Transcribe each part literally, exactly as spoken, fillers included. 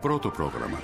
Πρώτο πρόγραμμα.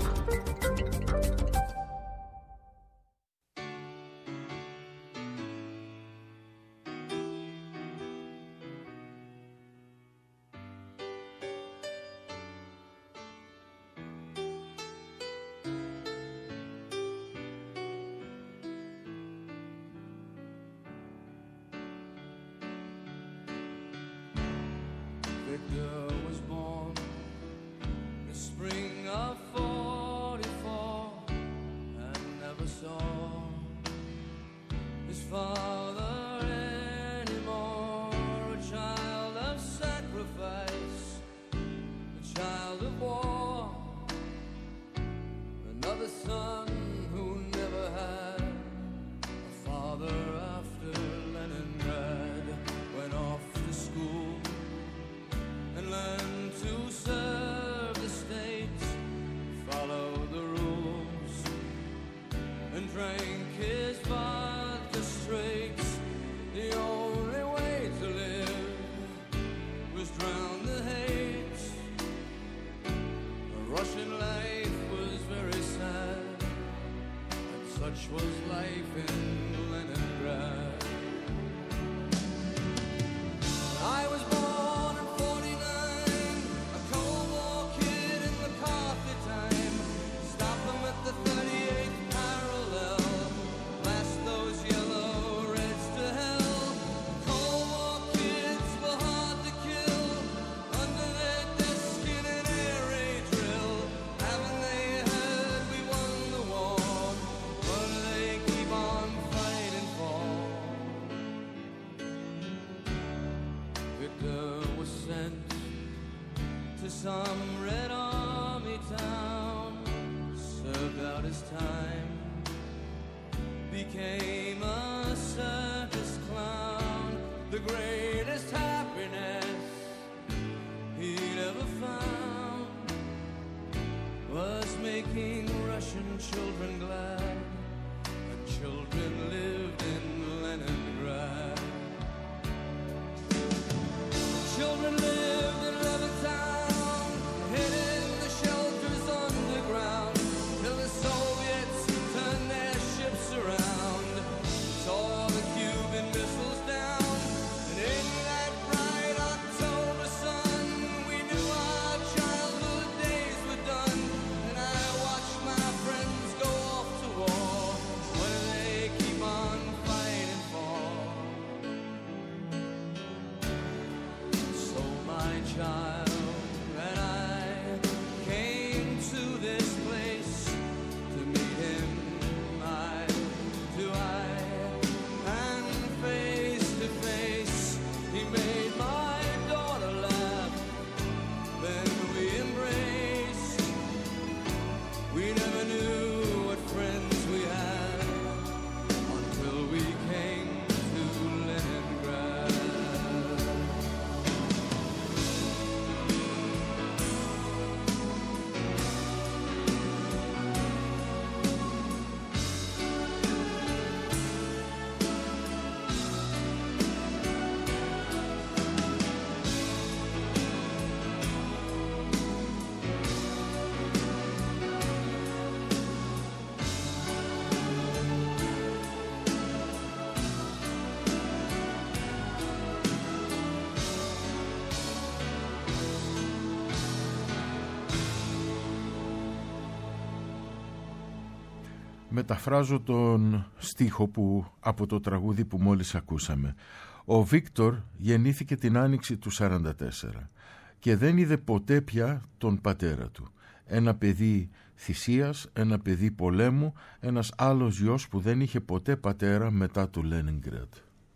Μεταφράζω τον στίχο που, από το τραγούδι που μόλις ακούσαμε. Ο Βίκτορ γεννήθηκε την άνοιξη του σαράντα τέσσερα και δεν είδε ποτέ πια τον πατέρα του. Ένα παιδί θυσίας, ένα παιδί πολέμου, ένας άλλος γιος που δεν είχε ποτέ πατέρα μετά του Λένινγκραντ.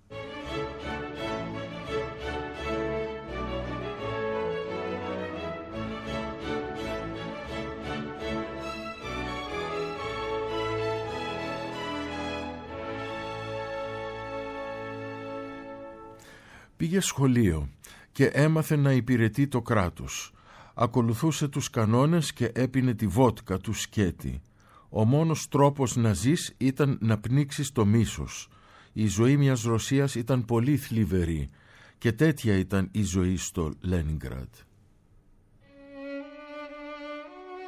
Πήγε σχολείο και έμαθε να υπηρετεί το κράτος. Ακολουθούσε τους κανόνες και έπινε τη βότκα του σκέτη. Ο μόνος τρόπος να ζεις ήταν να πνίξεις το μίσος. Η ζωή μιας Ρωσίας ήταν πολύ θλιβερή και τέτοια ήταν η ζωή στο Λένινγκραντ.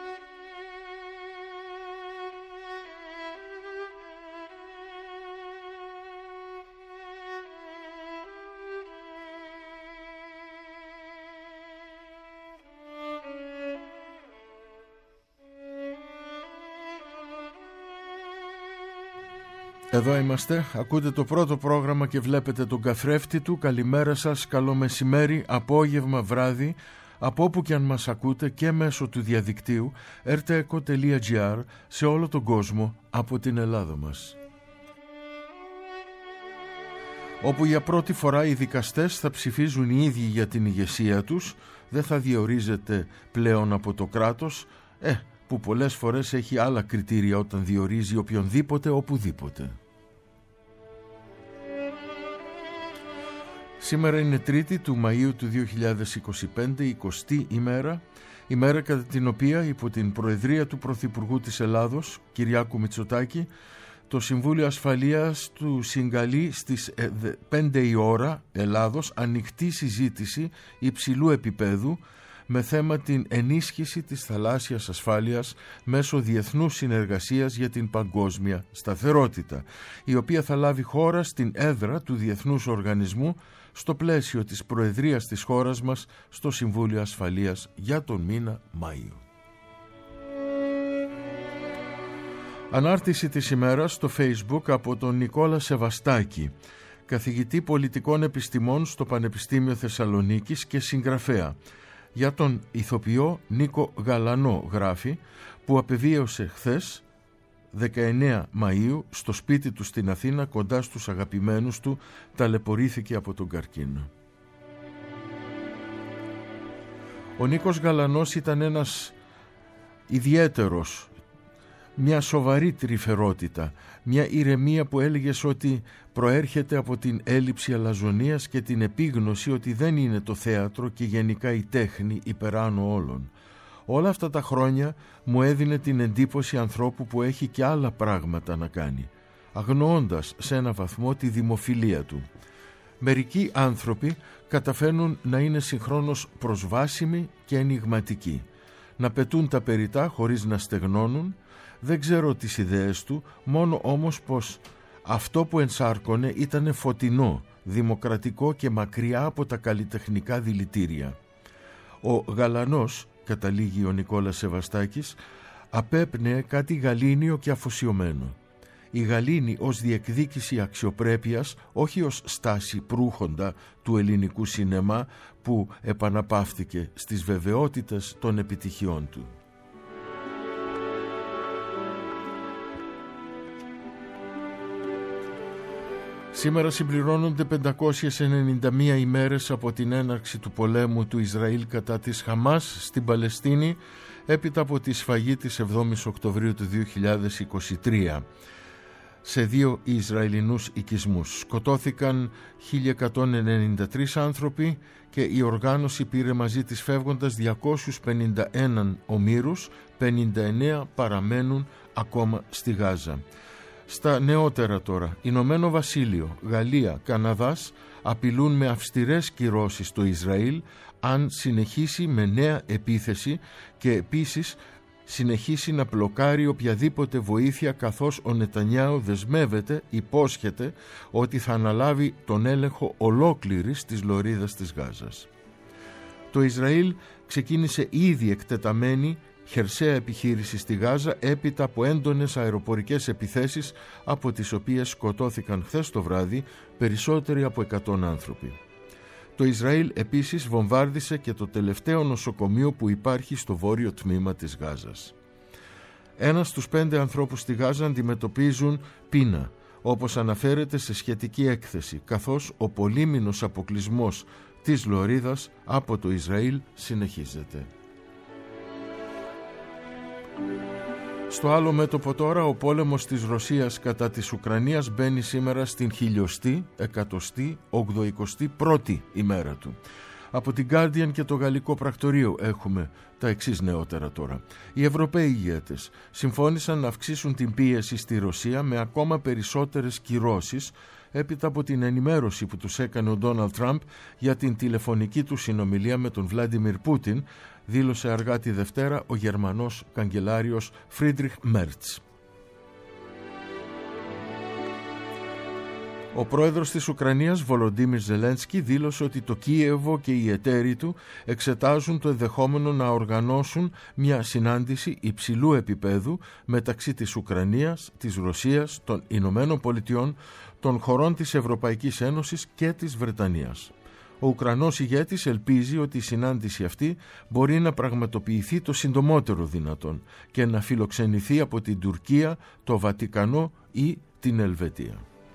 Εδώ είμαστε, ακούτε το πρώτο πρόγραμμα και βλέπετε τον καθρέφτη του. Καλημέρα σας, καλό μεσημέρι, απόγευμα, βράδυ, από όπου και αν μας ακούτε και μέσω του διαδικτύου ερτέκο τελεία τζι άρ σε όλο τον κόσμο από την Ελλάδα μας. Όπου για πρώτη φορά οι δικαστές θα ψηφίζουν οι ίδιοι για την ηγεσία τους, δεν θα διορίζεται πλέον από το κράτος, ε, που πολλές φορές έχει άλλα κριτήρια όταν διορίζει οποιονδήποτε οπουδήποτε. Σήμερα είναι Τρίτη του Μαΐου του δύο χιλιάδες είκοσι πέντε, εικοστή ημέρα, ημέρα κατά την οποία υπό την προεδρία του Πρωθυπουργού της Ελλάδος, Κυριάκου Μητσοτάκη, το Συμβούλιο Ασφαλείας του συγκαλεί στις πέντε η ώρα Ελλάδος ανοιχτή συζήτηση υψηλού επίπεδου με θέμα την ενίσχυση της θαλάσσιας ασφάλειας μέσω διεθνούς συνεργασίας για την παγκόσμια σταθερότητα, η οποία θα λάβει χώρα στην έδρα του Διεθνούς Οργανισμού στο πλαίσιο της προεδρίας της χώρας μας στο Συμβούλιο Ασφαλείας για τον μήνα Μάιο. Ανάρτηση της ημέρας στο Facebook από τον Νικόλα Σεβαστάκη, καθηγητή πολιτικών επιστημών στο Πανεπιστήμιο Θεσσαλονίκης και συγγραφέα. Για τον ηθοποιό Νίκο Γαλανό γράφει, που απεβίωσε χθες δεκαεννέα Μαΐου στο σπίτι του στην Αθήνα κοντά στους αγαπημένους του, ταλαιπωρήθηκε από τον καρκίνο. Ο Νίκος Γαλανός ήταν ένας ιδιαίτερος, μια σοβαρή τρυφερότητα, μια ηρεμία που έλεγες ότι προέρχεται από την έλλειψη αλαζονίας και την επίγνωση ότι δεν είναι το θέατρο και γενικά η τέχνη υπεράνω όλων. Όλα αυτά τα χρόνια μου έδινε την εντύπωση ανθρώπου που έχει και άλλα πράγματα να κάνει, αγνοώντας σε ένα βαθμό τη δημοφιλία του. Μερικοί άνθρωποι καταφέρνουν να είναι συγχρόνως προσβάσιμοι και ενιγματικοί, να πετούν τα περιτά χωρίς να στεγνώνουν. Δεν ξέρω τις ιδέες του, μόνο όμως πως αυτό που ενσάρκωνε ήταν φωτεινό, δημοκρατικό και μακριά από τα καλλιτεχνικά δηλητήρια. Ο Γαλανός, καταλήγει ο Νικόλας Σεβαστάκης, απέπνεε κάτι γαλήνιο και αφοσιωμένο. Η γαλήνη ως διεκδίκηση αξιοπρέπειας, όχι ως στάση προύχοντα του ελληνικού σινεμά που επαναπαύθηκε στις βεβαιότητες των επιτυχιών του. Σήμερα συμπληρώνονται πεντακόσιες ενενήντα μία ημέρες από την έναρξη του πολέμου του Ισραήλ κατά της Χαμάς στην Παλαιστίνη, έπειτα από τη σφαγή της εβδόμης Οκτωβρίου του δύο χιλιάδες είκοσι τρία σε δύο Ισραηλινούς οικισμούς. Σκοτώθηκαν χίλια εκατόν ενενήντα τρεις άνθρωποι και η οργάνωση πήρε μαζί της φεύγοντας διακόσιους πενήντα ένα ομήρους, πενήντα εννέα παραμένουν ακόμα στη Γάζα. Στα νεότερα τώρα, Ηνωμένο Βασίλειο, Γαλλία, Καναδάς απειλούν με αυστηρές κυρώσεις το Ισραήλ αν συνεχίσει με νέα επίθεση και επίσης συνεχίσει να μπλοκάρει οποιαδήποτε βοήθεια, καθώς ο Νετανιάου δεσμεύεται, υπόσχεται ότι θα αναλάβει τον έλεγχο ολόκληρης της λωρίδας της Γάζας. Το Ισραήλ ξεκίνησε ήδη εκτεταμένη χερσαία επιχείρηση στη Γάζα έπειτα από έντονες αεροπορικές επιθέσεις, από τις οποίες σκοτώθηκαν χθες το βράδυ περισσότεροι από εκατό άνθρωποι. Το Ισραήλ επίσης βομβάρδισε και το τελευταίο νοσοκομείο που υπάρχει στο βόρειο τμήμα της Γάζας. Ένας στους πέντε ανθρώπους στη Γάζα αντιμετωπίζουν πείνα, όπως αναφέρεται σε σχετική έκθεση, καθώς ο πολύμηνος αποκλεισμός της λωρίδας από το Ισραήλ συνεχίζεται. Στο άλλο μέτωπο τώρα, ο πόλεμος της Ρωσίας κατά της Ουκρανίας μπαίνει σήμερα στην χιλιοστή, εκατοστή, ογδοηκοστή πρώτη ημέρα του. Από την Guardian και το γαλλικό πρακτορείο έχουμε τα εξής νεότερα τώρα. Οι Ευρωπαίοι ηγέτες συμφώνησαν να αυξήσουν την πίεση στη Ρωσία με ακόμα περισσότερες κυρώσεις έπειτα από την ενημέρωση που τους έκανε ο Ντόναλντ Τραμπ για την τηλεφωνική του συνομιλία με τον Βλάντιμιρ Πούτιν, δήλωσε αργά τη Δευτέρα ο Γερμανός καγκελάριος Φρίντριχ Μέρτς. Ο πρόεδρος της Ουκρανίας, Βολοντίμιρ Ζελένσκι, δήλωσε ότι το Κίεβο και οι εταίροι του εξετάζουν το ενδεχόμενο να οργανώσουν μια συνάντηση υψηλού επίπεδου μεταξύ της Ουκρανίας, της Ρωσίας, των Ηνωμένων Πολιτειών, των χωρών της Ευρωπαϊκής Ένωσης και της Βρετανίας. Ο Ουκρανός ηγέτης ελπίζει ότι η συνάντηση αυτή μπορεί να πραγματοποιηθεί το συντομότερο δυνατόν και να φιλοξενηθεί από την Τουρκία, το Βατικανό ή την Ελβετία.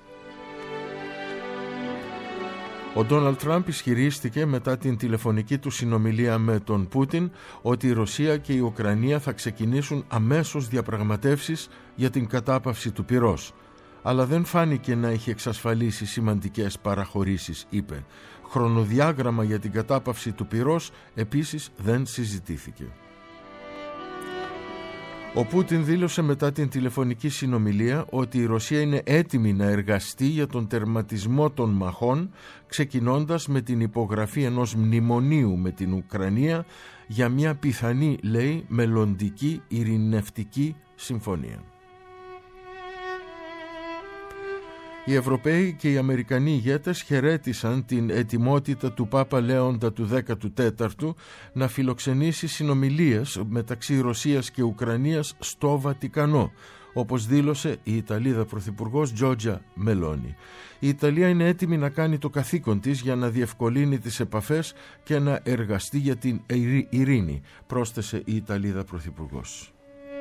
Ο Ντόναλντ Τραμπ ισχυρίστηκε μετά την τηλεφωνική του συνομιλία με τον Πούτιν ότι η Ρωσία και η Ουκρανία θα ξεκινήσουν αμέσως διαπραγματεύσεις για την κατάπαυση του πυρός. Αλλά δεν φάνηκε να έχει εξασφαλίσει σημαντικές παραχωρήσεις, είπε. Χρονοδιάγραμμα για την κατάπαυση του πυρός επίσης δεν συζητήθηκε. Ο Πούτιν δήλωσε μετά την τηλεφωνική συνομιλία ότι η Ρωσία είναι έτοιμη να εργαστεί για τον τερματισμό των μαχών, ξεκινώντας με την υπογραφή ενός μνημονίου με την Ουκρανία για μια πιθανή, λέει, μελλοντική ειρηνευτική συμφωνία. Οι Ευρωπαίοι και οι Αμερικανοί ηγέτες χαιρέτησαν την ετοιμότητα του Πάπα Λέοντα του δέκατου τέταρτου να φιλοξενήσει συνομιλίες μεταξύ Ρωσίας και Ουκρανίας στο Βατικανό, όπως δήλωσε η Ιταλίδα Πρωθυπουργός Τζόρτζια Μελόνι. Η Ιταλία είναι έτοιμη να κάνει το καθήκον της για να διευκολύνει τις επαφές και να εργαστεί για την ειρήνη, πρόσθεσε η Ιταλίδα Πρωθυπουργός.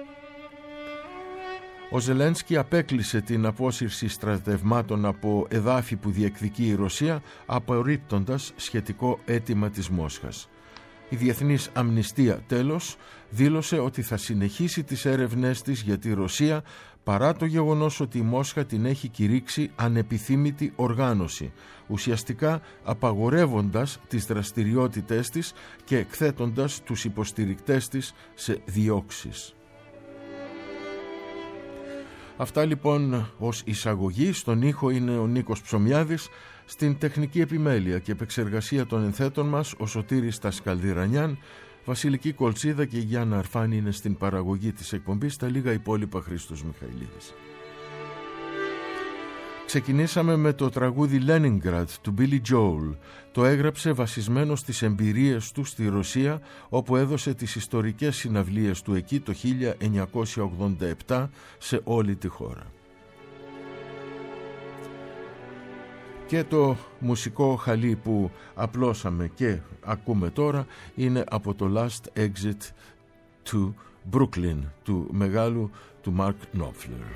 Ο Ζελένσκι απέκλεισε την απόσυρση στρατευμάτων από εδάφη που διεκδικεί η Ρωσία, απορρίπτοντας σχετικό αίτημα της Μόσχας. Η Διεθνής Αμνηστία, τέλος, δήλωσε ότι θα συνεχίσει τις έρευνές της για τη Ρωσία παρά το γεγονός ότι η Μόσχα την έχει κηρύξει ανεπιθύμητη οργάνωση, ουσιαστικά απαγορεύοντας τις δραστηριότητές της και εκθέτοντας τους υποστηρικτές της σε διώξεις. Αυτά λοιπόν ως εισαγωγή. Στον ήχο είναι ο Νίκος Ψωμιάδης, στην τεχνική επιμέλεια και επεξεργασία των ενθέτων μας ο Σωτήρης Τασκαλδιρανιάν, Βασιλική Κολτσίδα και η Γιάννα Αρφάνη είναι στην παραγωγή της εκπομπής, τα λίγα υπόλοιπα Χρήστος Μιχαηλίδης. Ξεκινήσαμε με το τραγούδι Leningrad του Billy Joel. Το έγραψε βασισμένο στις εμπειρίες του στη Ρωσία, όπου έδωσε τις ιστορικές συναυλίες του εκεί το χίλια εννιακόσια ογδόντα επτά σε όλη τη χώρα. Και το μουσικό χαλί που απλώσαμε και ακούμε τώρα είναι από το Last Exit to Brooklyn του μεγάλου του Mark Knopfler.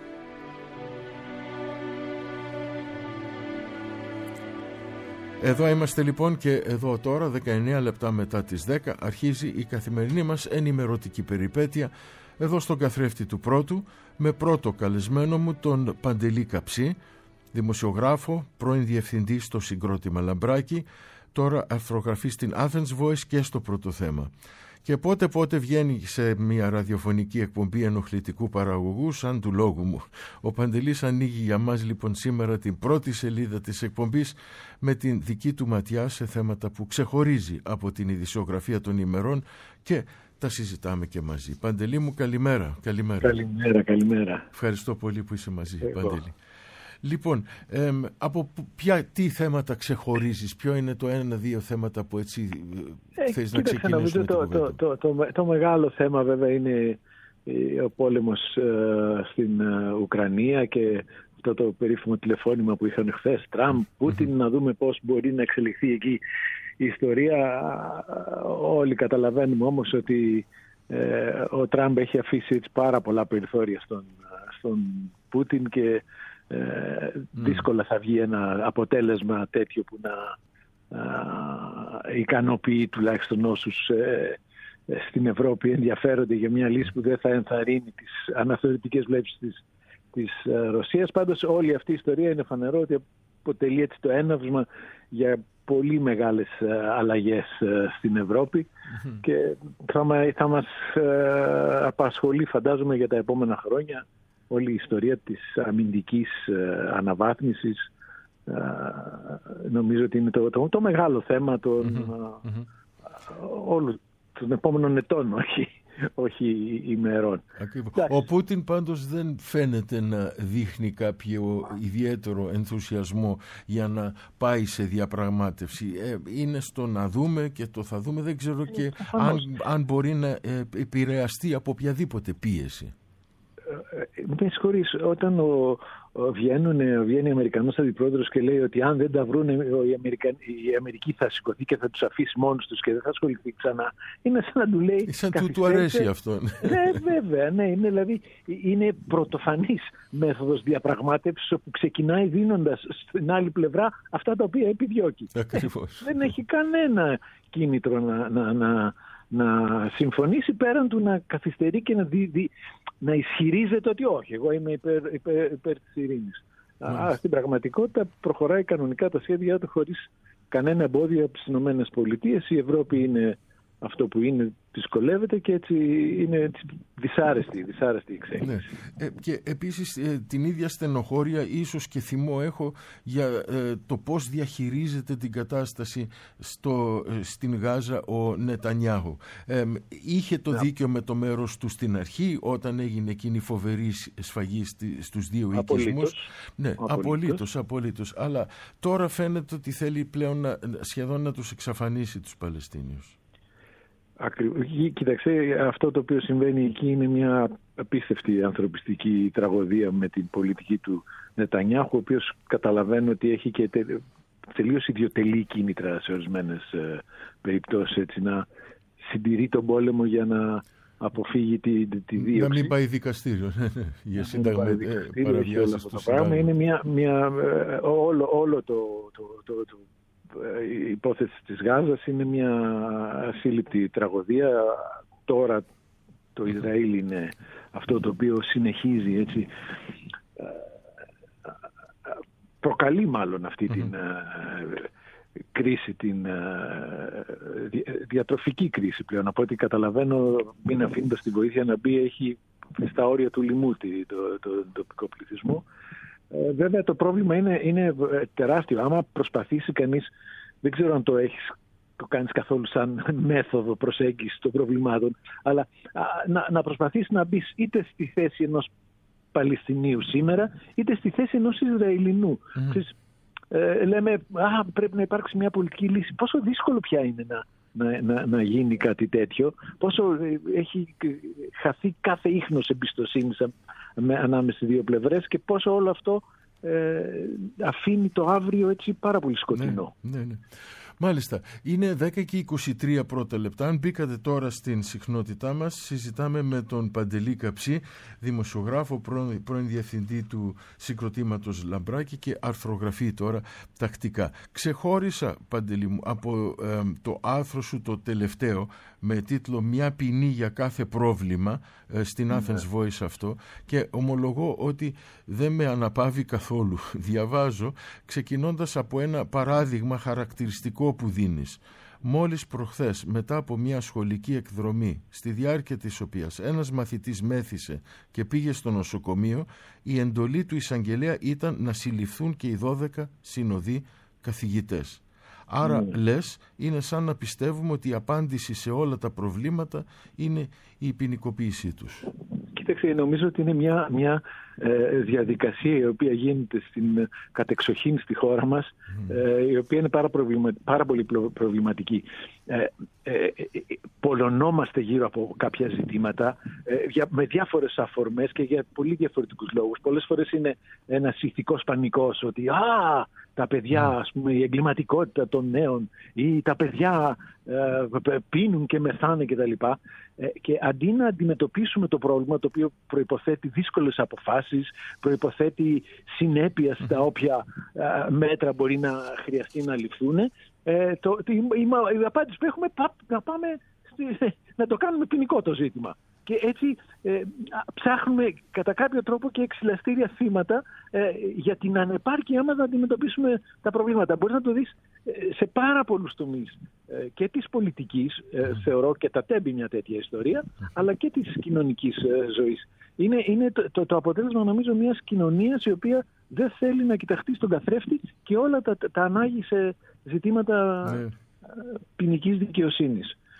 Εδώ είμαστε λοιπόν και εδώ τώρα δεκαεννέα λεπτά μετά τις δέκα αρχίζει η καθημερινή μας ενημερωτική περιπέτεια εδώ στον καθρέφτη του Πρώτου με πρώτο καλεσμένο μου τον Παντελή Καψή, δημοσιογράφο, πρώην διευθυντή στο συγκρότημα Λαμπράκι, τώρα αρθρογραφεί στην Athens Voice και στο Πρώτο Θέμα. Και πότε πότε βγαίνει σε μια ραδιοφωνική εκπομπή ενοχλητικού παραγωγού σαν του λόγου μου. Ο Παντελής ανοίγει για μας λοιπόν σήμερα την πρώτη σελίδα της εκπομπής με την δική του ματιά σε θέματα που ξεχωρίζει από την ειδησιογραφία των ημερών και τα συζητάμε και μαζί. Παντελή μου, καλημέρα. Καλημέρα, καλημέρα. καλημέρα. Ευχαριστώ πολύ που είσαι μαζί, Εγώ. Παντελή. Λοιπόν, ε, από ποια, τι θέματα ξεχωρίζεις, ποιο είναι το ένα-δύο θέματα που έτσι ε, θες να ξεκινήσουμε το, το, το, το, το, το μεγάλο θέμα βέβαια είναι ο πόλεμος ε, στην ε, Ουκρανία και αυτό το περίφημο τηλεφώνημα που είχαν χθες Τραμπ, Πούτιν, mm-hmm. να δούμε πώς μπορεί να εξελιχθεί εκεί η ιστορία. Όλοι καταλαβαίνουμε όμως ότι ε, ο Τραμπ έχει αφήσει έτσι πάρα πολλά περιθώρια στον, στον Πούτιν και Ε, mm. δύσκολα θα βγει ένα αποτέλεσμα τέτοιο που να α, ικανοποιεί τουλάχιστον όσους ε, στην Ευρώπη ενδιαφέρονται για μια λύση που δεν θα ενθαρρύνει τις αναθεωρητικές βλέψεις της, της ε, Ρωσίας. Πάντως όλη αυτή η ιστορία είναι φανερό ότι αποτελεί έτσι το έναυσμα για πολύ μεγάλες ε, αλλαγές ε, στην Ευρώπη mm-hmm. και θα, θα μας ε, απασχολεί φαντάζομαι για τα επόμενα χρόνια όλη η ιστορία της αμυντικής ε, αναβάθμισης. Ε, νομίζω ότι είναι το, το, το μεγάλο θέμα των, mm-hmm. ε, όλων των επόμενων ετών, όχι. όχι ημερών. Ο Πούτιν πάντως δεν φαίνεται να δείχνει κάποιο ιδιαίτερο ενθουσιασμό για να πάει σε διαπραγμάτευση. Ε, είναι στο να δούμε και το θα δούμε, δεν ξέρω και αν, αν μπορεί να επηρεαστεί από οποιαδήποτε πίεση. Με συγχωρείς, όταν ο, ο βγαίνουν, βγαίνει ο Αμερικανός αντιπρόεδρος και λέει ότι αν δεν τα βρουν η, Αμερικα... η Αμερική θα σηκωθεί και θα τους αφήσει μόνους τους και δεν θα ασχοληθεί ξανά, είναι σαν να του λέει... Σαν του, του αρέσει αυτό. Ναι, βέβαια, ναι, είναι, δηλαδή, είναι πρωτοφανής μέθοδος διαπραγμάτευσης όπου ξεκινάει δίνοντας στην άλλη πλευρά αυτά τα οποία επιδιώκει. Ακριβώς. Δεν έχει κανένα κίνητρο να... να, να να συμφωνήσει πέραν του να καθυστερεί και να, δι, δι, να ισχυρίζεται ότι όχι, εγώ είμαι υπέρ, υπέρ, υπέρ της ειρήνης. Α, στην πραγματικότητα προχωράει κανονικά τα σχέδιά του χωρίς κανένα εμπόδιο από τις Ηνωμένες Πολιτείες. Η Ευρώπη είναι αυτό που είναι, δυσκολεύεται και έτσι είναι έτσι δυσάρεστη, δυσάρεστη η εξέλιξη. Ναι. Ε, και επίσης ε, την ίδια στενοχώρια, ίσως και θυμό έχω για ε, το πώς διαχειρίζεται την κατάσταση στο, ε, στην Γάζα ο Νετανιάχου. Ε, είχε το yeah. δίκιο με το μέρος του στην αρχή όταν έγινε εκείνη η φοβερή σφαγή στη, στους δύο οικισμούς. Ναι, απολύτως, απολύτως. Αλλά τώρα φαίνεται ότι θέλει πλέον να, σχεδόν να τους εξαφανίσει τους Παλαιστίνιους. Ακριβώς. Κοίταξε, αυτό το οποίο συμβαίνει εκεί είναι μια απίστευτη ανθρωπιστική τραγωδία με την πολιτική του Νετανιάχου, ο οποίος καταλαβαίνω ότι έχει και τε, τελείως ιδιωτελή κίνητρα σε ορισμένες ε, περιπτώσεις, έτσι, να συντηρεί τον πόλεμο για να αποφύγει τη, τη δίωξη. Να μην πάει δικαστήριο για συνταγματικές παραβιάσεις του συντάγματος. Είναι μια, μια, όλο, όλο το, το, το, το η υπόθεση της Γάζας είναι μια ασύλληπτη τραγωδία. Τώρα το Ισραήλ είναι αυτό το οποίο συνεχίζει, έτσι, προκαλεί μάλλον αυτή mm-hmm. την κρίση, την διατροφική κρίση πλέον. Από ό,τι καταλαβαίνω, μην αφήνοντας την βοήθεια να μπει, έχει στα όρια του λοιμού το, το, το τοπικό πληθυσμό. Ε, βέβαια το πρόβλημα είναι, είναι τεράστιο. Άμα προσπαθήσει κανείς, δεν ξέρω αν το έχεις, το κάνεις καθόλου σαν μέθοδο προσέγγισης των προβλημάτων, αλλά α, να, να προσπαθείς να μπεις είτε στη θέση ενός Παλαιστινίου σήμερα, είτε στη θέση ενός Ισραηλινού. Mm. Ξέρεις, ε, λέμε, α, πρέπει να υπάρξει μια πολιτική λύση. Πόσο δύσκολο πια είναι να, να, να, να γίνει κάτι τέτοιο, πόσο ε, έχει χαθεί κάθε ίχνος εμπιστοσύνης ανάμεσα στις δύο πλευρές και πόσο όλο αυτό ε, αφήνει το αύριο έτσι πάρα πολύ σκοτεινό. Ναι, ναι, ναι. Μάλιστα, είναι δέκα και είκοσι τρία πρώτα λεπτά. Αν μπήκατε τώρα στην συχνότητά μας, συζητάμε με τον Παντελή Καψή, δημοσιογράφο, πρώην, πρώην διευθυντή του συγκροτήματος Λαμπράκη και αρθρογραφεί τώρα τακτικά. Ξεχώρισα, Παντελή μου, από ε, το άρθρο σου το τελευταίο με τίτλο «Μια ποινή για κάθε πρόβλημα» ε, στην Athens yeah. Voice αυτό, και ομολογώ ότι δεν με αναπαύει καθόλου. Διαβάζω ξεκινώντας από ένα παράδειγμα χαρακτηριστικό που δίνεις. Μόλις προχθές, μετά από μια σχολική εκδρομή, στη διάρκεια της οποίας ένας μαθητής μέθησε και πήγε στο νοσοκομείο, η εντολή του εισαγγελέα ήταν να συλληφθούν και οι δώδεκα συνοδοί καθηγητές. Άρα mm. λες, είναι σαν να πιστεύουμε ότι η απάντηση σε όλα τα προβλήματα είναι η ποινικοποίησή τους. Κοίταξε, νομίζω ότι είναι μια, μια ε, διαδικασία η οποία γίνεται στην κατεξοχήν στη χώρα μας, mm. ε, η οποία είναι πάρα, προβλημα, πάρα πολύ προβληματική. Ε, ε, ε, πολωνόμαστε γύρω από κάποια ζητήματα ε, για, με διάφορες αφορμές και για πολύ διαφορετικούς λόγους. Πολλές φορές είναι ένας ηθικός πανικός ότι α, τα παιδιά, ας πούμε, η εγκληματικότητα των νέων ή τα παιδιά ε, πίνουν και μεθάνε κτλ. Ε, και αντί να αντιμετωπίσουμε το πρόβλημα, το οποίο προϋποθέτει δύσκολες αποφάσεις, προϋποθέτει συνέπεια στα όποια ε, μέτρα μπορεί να χρειαστεί να ληφθούν, ε, το, η, η, η απάντηση που έχουμε να πάμε στη, να το κάνουμε ποινικό το ζήτημα. Και έτσι ε, ψάχνουμε κατά κάποιο τρόπο και εξηλαστήρια θύματα ε, για την ανεπάρκεια μας να αντιμετωπίσουμε τα προβλήματα. Μπορείς να το δεις ε, σε πάρα πολλούς τομείς ε, και της πολιτικής, ε, θεωρώ και τα τέμπει μια τέτοια ιστορία, αλλά και της κοινωνικής ε, ζωής. Είναι, είναι το, το, το αποτέλεσμα, νομίζω, μιας κοινωνίας η οποία δεν θέλει να κοιταχτεί στον καθρέφτη και όλα τα, τα ανάγει σε ζητήματα ποινικής δικαιοσύνης.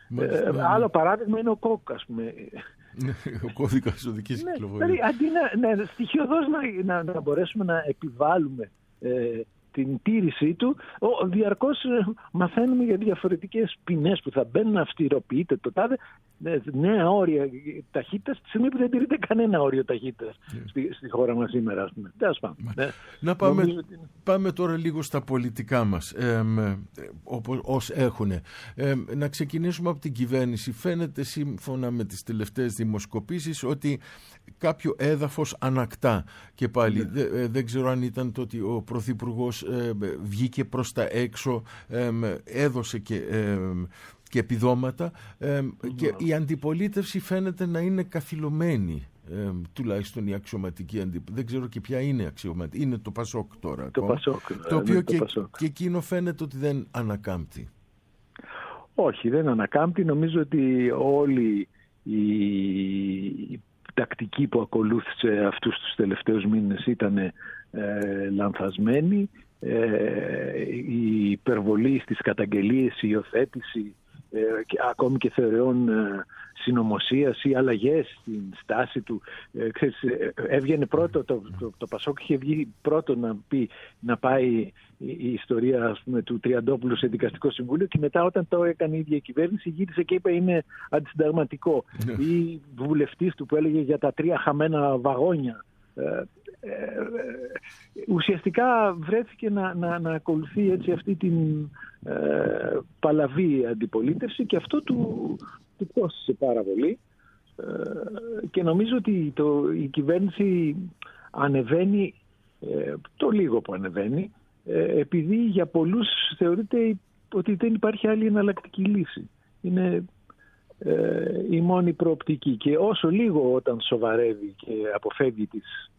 Ε, άλλο παράδειγμα είναι ο κόκ, ας πούμε. Ο κώδικας οδικής ναι, κυκλοφορίας. Δηλαδή, αντί να, ναι, στοιχειοδός να, να, να μπορέσουμε να επιβάλλουμε ε, την τήρησή του, ο, διαρκώς ε, μαθαίνουμε για διαφορετικές ποινές που θα μπαίνουν, να αυστηροποιείται το τάδε, ε, νέα όρια ταχύτητας, τη στιγμή που δεν τηρείται κανένα όριο ταχύτητας yeah. στη, στη χώρα μας σήμερα, ας πούμε. Ναι. Να πάμε, ότι... πάμε τώρα λίγο στα πολιτικά μας, ε, όπως, ως έχουν. Ε, να ξεκινήσουμε από την κυβέρνηση. Φαίνεται σύμφωνα με τις τελευταίες δημοσκοπήσεις ότι κάποιο έδαφος ανακτά και πάλι. Yeah. Δε, δεν ξέρω αν ήταν το ότι ο Πρωθυπουργός ε, βγήκε προς τα έξω, ε, έδωσε και... Ε, και επιδόματα ε, mm-hmm. και η αντιπολίτευση φαίνεται να είναι καθυλωμένη, ε, τουλάχιστον η αξιωματική αντιπολίτευση. Δεν ξέρω και ποια είναι αξιωματική. Είναι το Πασόκ τώρα. Το Πασόκ. Το οποίο το και, Πασόκ. και εκείνο φαίνεται ότι δεν ανακάμπτει. Όχι, δεν ανακάμπτει. Νομίζω ότι όλη η τακτική που ακολούθησε αυτούς τους τελευταίους μήνες ήταν ε, λανθασμένη. Ε, η υπερβολή στις καταγγελίες, η υιοθέτηση ε, και, ακόμη και θεωριών ε, συνωμοσίας ή αλλαγές στην στάση του. Ε, ξέρεις, ε, έβγαινε πρώτο, το, το, το Πασόκ είχε βγει πρώτο να, πει, να πάει η, η ιστορία, ας πούμε, του Τριαντόπουλου σε δικαστικό συμβούλιο, και μετά όταν το έκανε η ίδια η κυβέρνηση γύρισε και είπε είναι αντισυνταγματικό. Ή βουλευτής του που έλεγε για τα τρία χαμένα βαγόνια. Ε, Ε, ουσιαστικά βρέθηκε να, να, να ακολουθεί έτσι αυτή την ε, παλαβή αντιπολίτευση, και αυτό του, του κόστησε πάρα πολύ ε, και νομίζω ότι το, η κυβέρνηση ανεβαίνει ε, το λίγο που ανεβαίνει ε, επειδή για πολλούς θεωρείται ότι δεν υπάρχει άλλη εναλλακτική λύση. Είναι ε, η μόνη προοπτική, και όσο λίγο όταν σοβαρεύει και αποφεύγει τις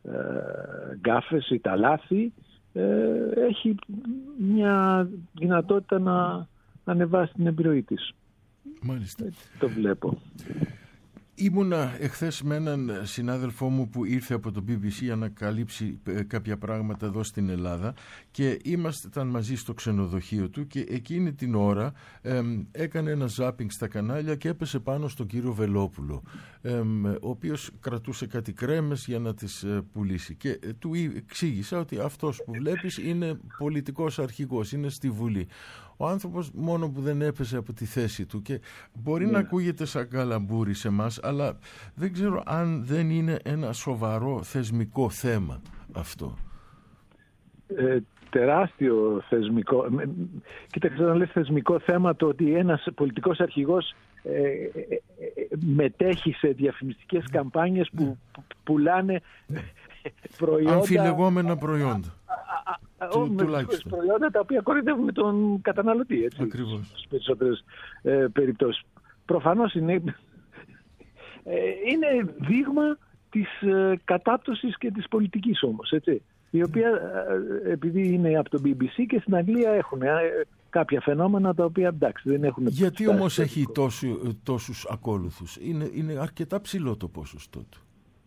γκάφες ή τα λάθη, ε, έχει μια δυνατότητα να ανεβάσει την επιρροή της. Μάλιστα. Έτσι το βλέπω. Ήμουνα εχθές με έναν συνάδελφό μου που ήρθε από το μπι μπι σι για να καλύψει κάποια πράγματα εδώ στην Ελλάδα, και ήμασταν μαζί στο ξενοδοχείο του, και εκείνη την ώρα ε, έκανε ένα ζάπινγκ στα κανάλια και έπεσε πάνω στον κύριο Βελόπουλο, ε, ο οποίος κρατούσε κάτι κρέμες για να τις ε, πουλήσει, και ε, του εξήγησα ότι αυτός που βλέπεις είναι πολιτικός αρχηγός, είναι στη Βουλή. Ο άνθρωπος μόνο που δεν έπεσε από τη θέση του, και μπορεί ναι. να ακούγεται σαν καλαμπούρι σε εμάς, αλλά δεν ξέρω αν δεν είναι ένα σοβαρό θεσμικό θέμα αυτό. Ε, τεράστιο θεσμικό. Κοίταξε, να λες θεσμικό θέμα, το ότι ένας πολιτικός αρχηγός ε, ε, ε, μετέχει σε διαφημιστικές καμπάνιες που πουλάνε προϊόντα... αμφιλεγόμενα προϊόντα. Του, τουλάχιστον. Προϊόντα τα οποία κοροϊδεύουν τον καταναλωτή. Έτσι, ακριβώς. Στις περισσότερες ε, περιπτώσεις. Προφανώς είναι, ε, είναι δείγμα της ε, κατάπτωσης και της πολιτικής όμως. Έτσι, η οποία ε, επειδή είναι από το μπι μπι σι και στην Αγγλία έχουν ε, κάποια φαινόμενα τα οποία εντάξει δεν έχουν... Γιατί όμως έχει τόσου, τόσους ακόλουθους? Είναι, είναι αρκετά ψηλό το ποσοστό του.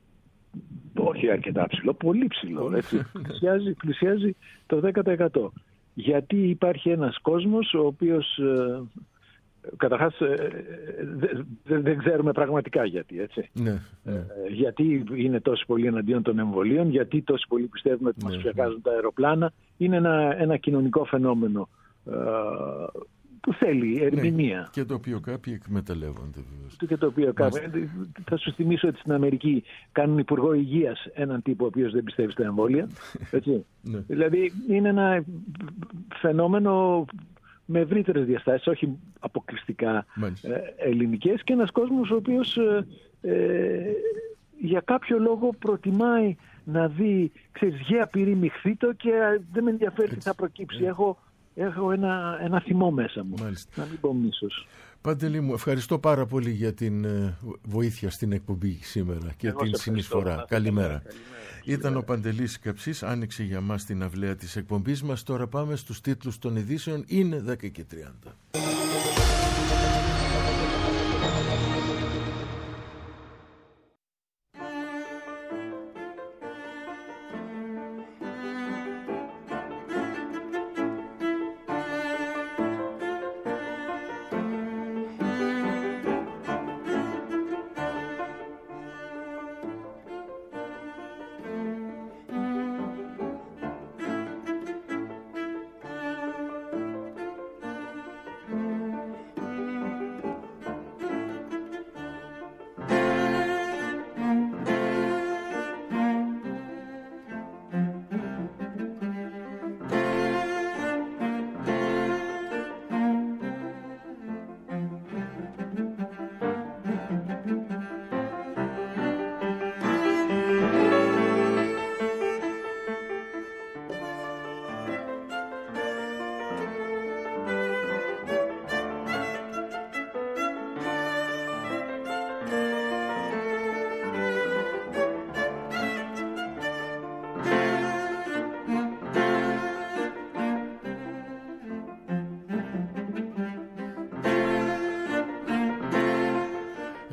Όχι αρκετά ψηλό, πολύ ψηλό. Έτσι. πλησιάζει, πλησιάζει το δέκα τοις εκατό. Γιατί υπάρχει ένας κόσμος ο οποίος ε, καταρχάς ε, δεν δε ξέρουμε πραγματικά γιατί. Έτσι. Ναι, ναι. Ε, γιατί είναι τόσο πολύ εναντίον των εμβολίων, γιατί τόσο πολύ πιστεύουν ότι ναι, μας ψεκάζουν ναι. τα αεροπλάνα. Είναι ένα, ένα κοινωνικό φαινόμενο ε, που θέλει ερμηνεία. Ναι, και το οποίο κάποιοι εκμεταλλεύονται. Και το οποίο κάποιοι. Θα σου θυμίσω ότι στην Αμερική κάνουν υπουργό υγείας έναν τύπο ο οποίος δεν πιστεύει στα εμβόλια. Έτσι. Ναι. Δηλαδή είναι ένα φαινόμενο με ευρύτερες διαστάσεις, όχι αποκλειστικά ε, ελληνικές, και ένας κόσμος ο οποίος ε, ε, για κάποιο λόγο προτιμάει να δει, ξέρεις, γέα πυρή μιχθήτο και δεν με ενδιαφέρει τι θα προκύψει. Έχω Έχω ένα, ένα θυμό μέσα μου. Μάλιστα. Να μην πω μίσος. Παντελή μου, ευχαριστώ πάρα πολύ για την βοήθεια στην εκπομπή σήμερα και Εγώ την συνεισφορά. Καλημέρα. Καλημέρα. Ήταν ο Παντελής Καψής, άνοιξε για μας την αυλαία της εκπομπής μας. Τώρα πάμε στους τίτλους των ειδήσεων. Είναι δέκα και τριάντα.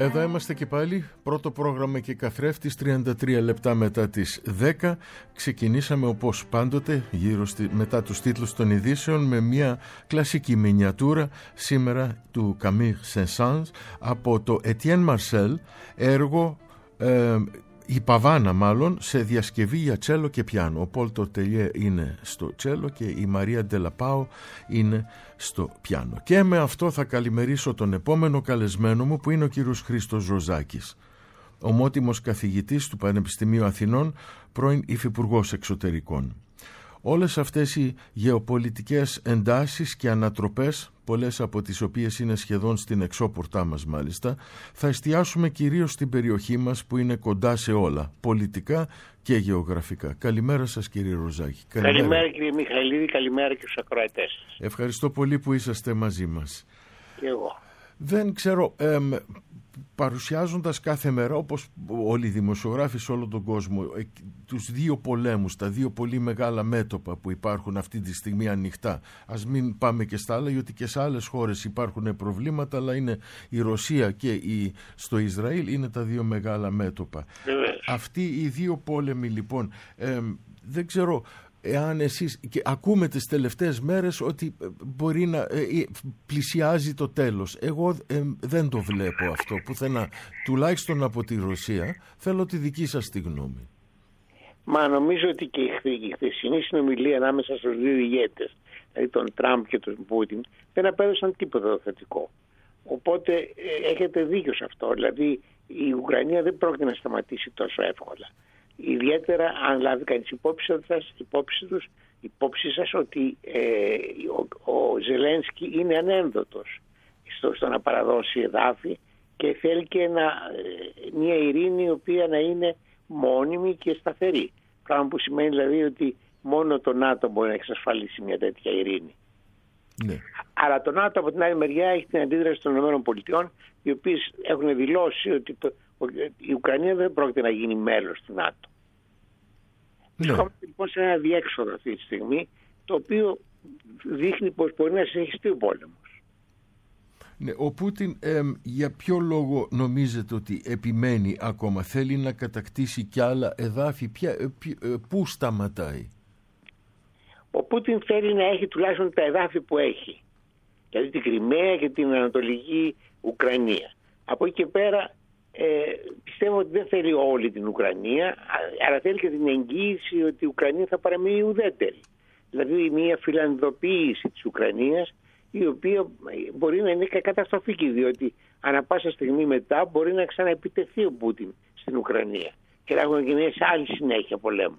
Εδώ είμαστε και πάλι, πρώτο πρόγραμμα και καθρέφτης, τριάντα τρία λεπτά μετά τις δέκα. Ξεκινήσαμε όπως πάντοτε γύρω στη, μετά τους τίτλους των ειδήσεων με μια κλασική μινιατούρα σήμερα του Camille Saint-Saëns από το Etienne Marcel, έργο ε, η Παβάνα μάλλον, σε διασκευή για τσέλο και πιάνο. Ο Πολ Τορτελιέ είναι στο τσέλο και η Μαρία Ντελαπάο είναι στο πιάνο. Και με αυτό θα καλημερίσω τον επόμενο καλεσμένο μου, που είναι ο κύριος Χρήστος Ροζάκης, ομότιμος καθηγητής του Πανεπιστημίου Αθηνών, πρώην υφυπουργός εξωτερικών. Όλες αυτές οι γεωπολιτικές εντάσεις και ανατροπές, πολλές από τις οποίες είναι σχεδόν στην εξώπορτά μας μάλιστα, θα εστιάσουμε κυρίως στην περιοχή μας που είναι κοντά σε όλα, πολιτικά και γεωγραφικά. Καλημέρα σας κύριε Ροζάκη. Καλημέρα, καλημέρα κύριε Μιχαηλίδη, καλημέρα και στους ακροατές σας. Ευχαριστώ πολύ που είσαστε μαζί μας. Και εγώ. Δεν ξέρω, εμ, παρουσιάζοντας κάθε μέρα, όπως όλοι οι δημοσιογράφοι σε όλο τον κόσμο, ε, τους δύο πολέμους, τα δύο πολύ μεγάλα μέτωπα που υπάρχουν αυτή τη στιγμή ανοιχτά. Ας μην πάμε και στα άλλα, γιατί και σε άλλες χώρες υπάρχουν προβλήματα, αλλά είναι η Ρωσία και η, στο Ισραήλ είναι τα δύο μεγάλα μέτωπα. Βεβαίως. Αυτοί οι δύο πόλεμοι λοιπόν, ε, δεν ξέρω εάν εσείς, και ακούμε τις τελευταίες μέρες ότι μπορεί να ε, πλησιάζει το τέλος. Εγώ ε, δεν το βλέπω αυτό πουθενά, τουλάχιστον από τη Ρωσία. Θέλω τη δική σας τη γνώμη. Μα νομίζω ότι και η χθεσινή συνομιλία ανάμεσα στους δύο ηγέτες, δηλαδή τον Τραμπ και τον Πούτιν, δεν απέδωσαν τίποτα θετικό. Οπότε ε, έχετε δίκιο σε αυτό. Δηλαδή η Ουκρανία δεν πρόκειται να σταματήσει τόσο εύκολα. Ιδιαίτερα αν λάβει κανείς υπόψη σας, υπόψη τους, υπόψη σας ότι ε, ο, ο Ζελένσκι είναι ανένδοτος στο, στο να παραδώσει εδάφη και θέλει και ένα, ε, μια ειρήνη η οποία να είναι μόνιμη και σταθερή. Πράγμα που σημαίνει δηλαδή ότι μόνο το ΝΑΤΟ μπορεί να εξασφαλίσει μια τέτοια ειρήνη. Ναι. Αλλά το ΝΑΤΟ από την άλλη μεριά έχει την αντίδραση των ΗΠΑ, οι οποίες έχουν δηλώσει ότι το, η Ουκρανία δεν πρόκειται να γίνει μέλος του ΝΑΤΟ. Ναι. Βρισκόμαστε λοιπόν σε ένα διέξοδο αυτή τη στιγμή, το οποίο δείχνει πως μπορεί να συνεχιστεί ο πόλεμος. Ναι, ο Πούτιν ε, για ποιο λόγο νομίζετε ότι επιμένει ακόμα, θέλει να κατακτήσει κι άλλα εδάφη, ποια, ε, ε, πού σταματάει? Ο Πούτιν θέλει να έχει τουλάχιστον τα εδάφη που έχει, δηλαδή την Κριμαία και την Ανατολική Ουκρανία. Από εκεί και πέρα ε, πιστεύω ότι δεν θέλει όλη την Ουκρανία, αλλά θέλει και την εγγύηση ότι η Ουκρανία θα παραμείνει ουδέτερη. Δηλαδή μια φιλανδοποίηση της Ουκρανίας, η οποία μπορεί να είναι καταστροφική, διότι ανά πάσα στιγμή μετά μπορεί να ξαναεπιτεθεί ο Πούτιν στην Ουκρανία και να έχουν γεννήσει άλλη συνέχεια πολέμου.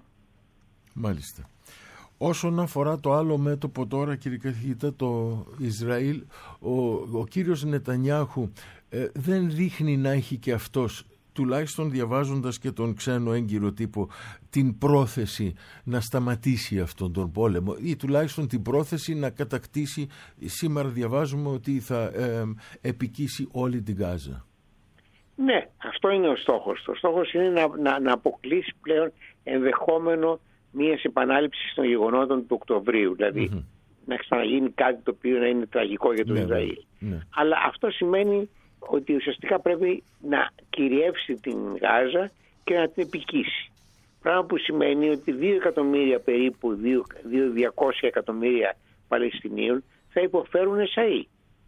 Μάλιστα. Όσον αφορά το άλλο μέτωπο τώρα, κύριε καθηγητά, το Ισραήλ, ο, ο κύριος Νετανιάχου ε, δεν δείχνει να έχει και αυτός, τουλάχιστον διαβάζοντας και τον ξένο έγκυρο τύπο, την πρόθεση να σταματήσει αυτόν τον πόλεμο ή τουλάχιστον την πρόθεση να κατακτήσει. Σήμερα διαβάζουμε ότι θα ε, επικίσει όλη την Γάζα. Ναι, αυτό είναι ο στόχος. Ο στόχος είναι να, να, να αποκλείσει πλέον ενδεχόμενο μια επανάληψη των γεγονότων του Οκτωβρίου, δηλαδή mm-hmm. να ξαναγίνει κάτι το οποίο να είναι τραγικό για το ναι, Ισραήλ. Ναι. Αλλά αυτό σημαίνει ότι ουσιαστικά πρέπει να κυριεύσει την Γάζα και να την επικίσει. Πράγμα που σημαίνει ότι δύο εκατομμύρια περίπου, δύο διακόσια εκατομμύρια Παλαιστινίων θα υποφέρουν εσαΐ.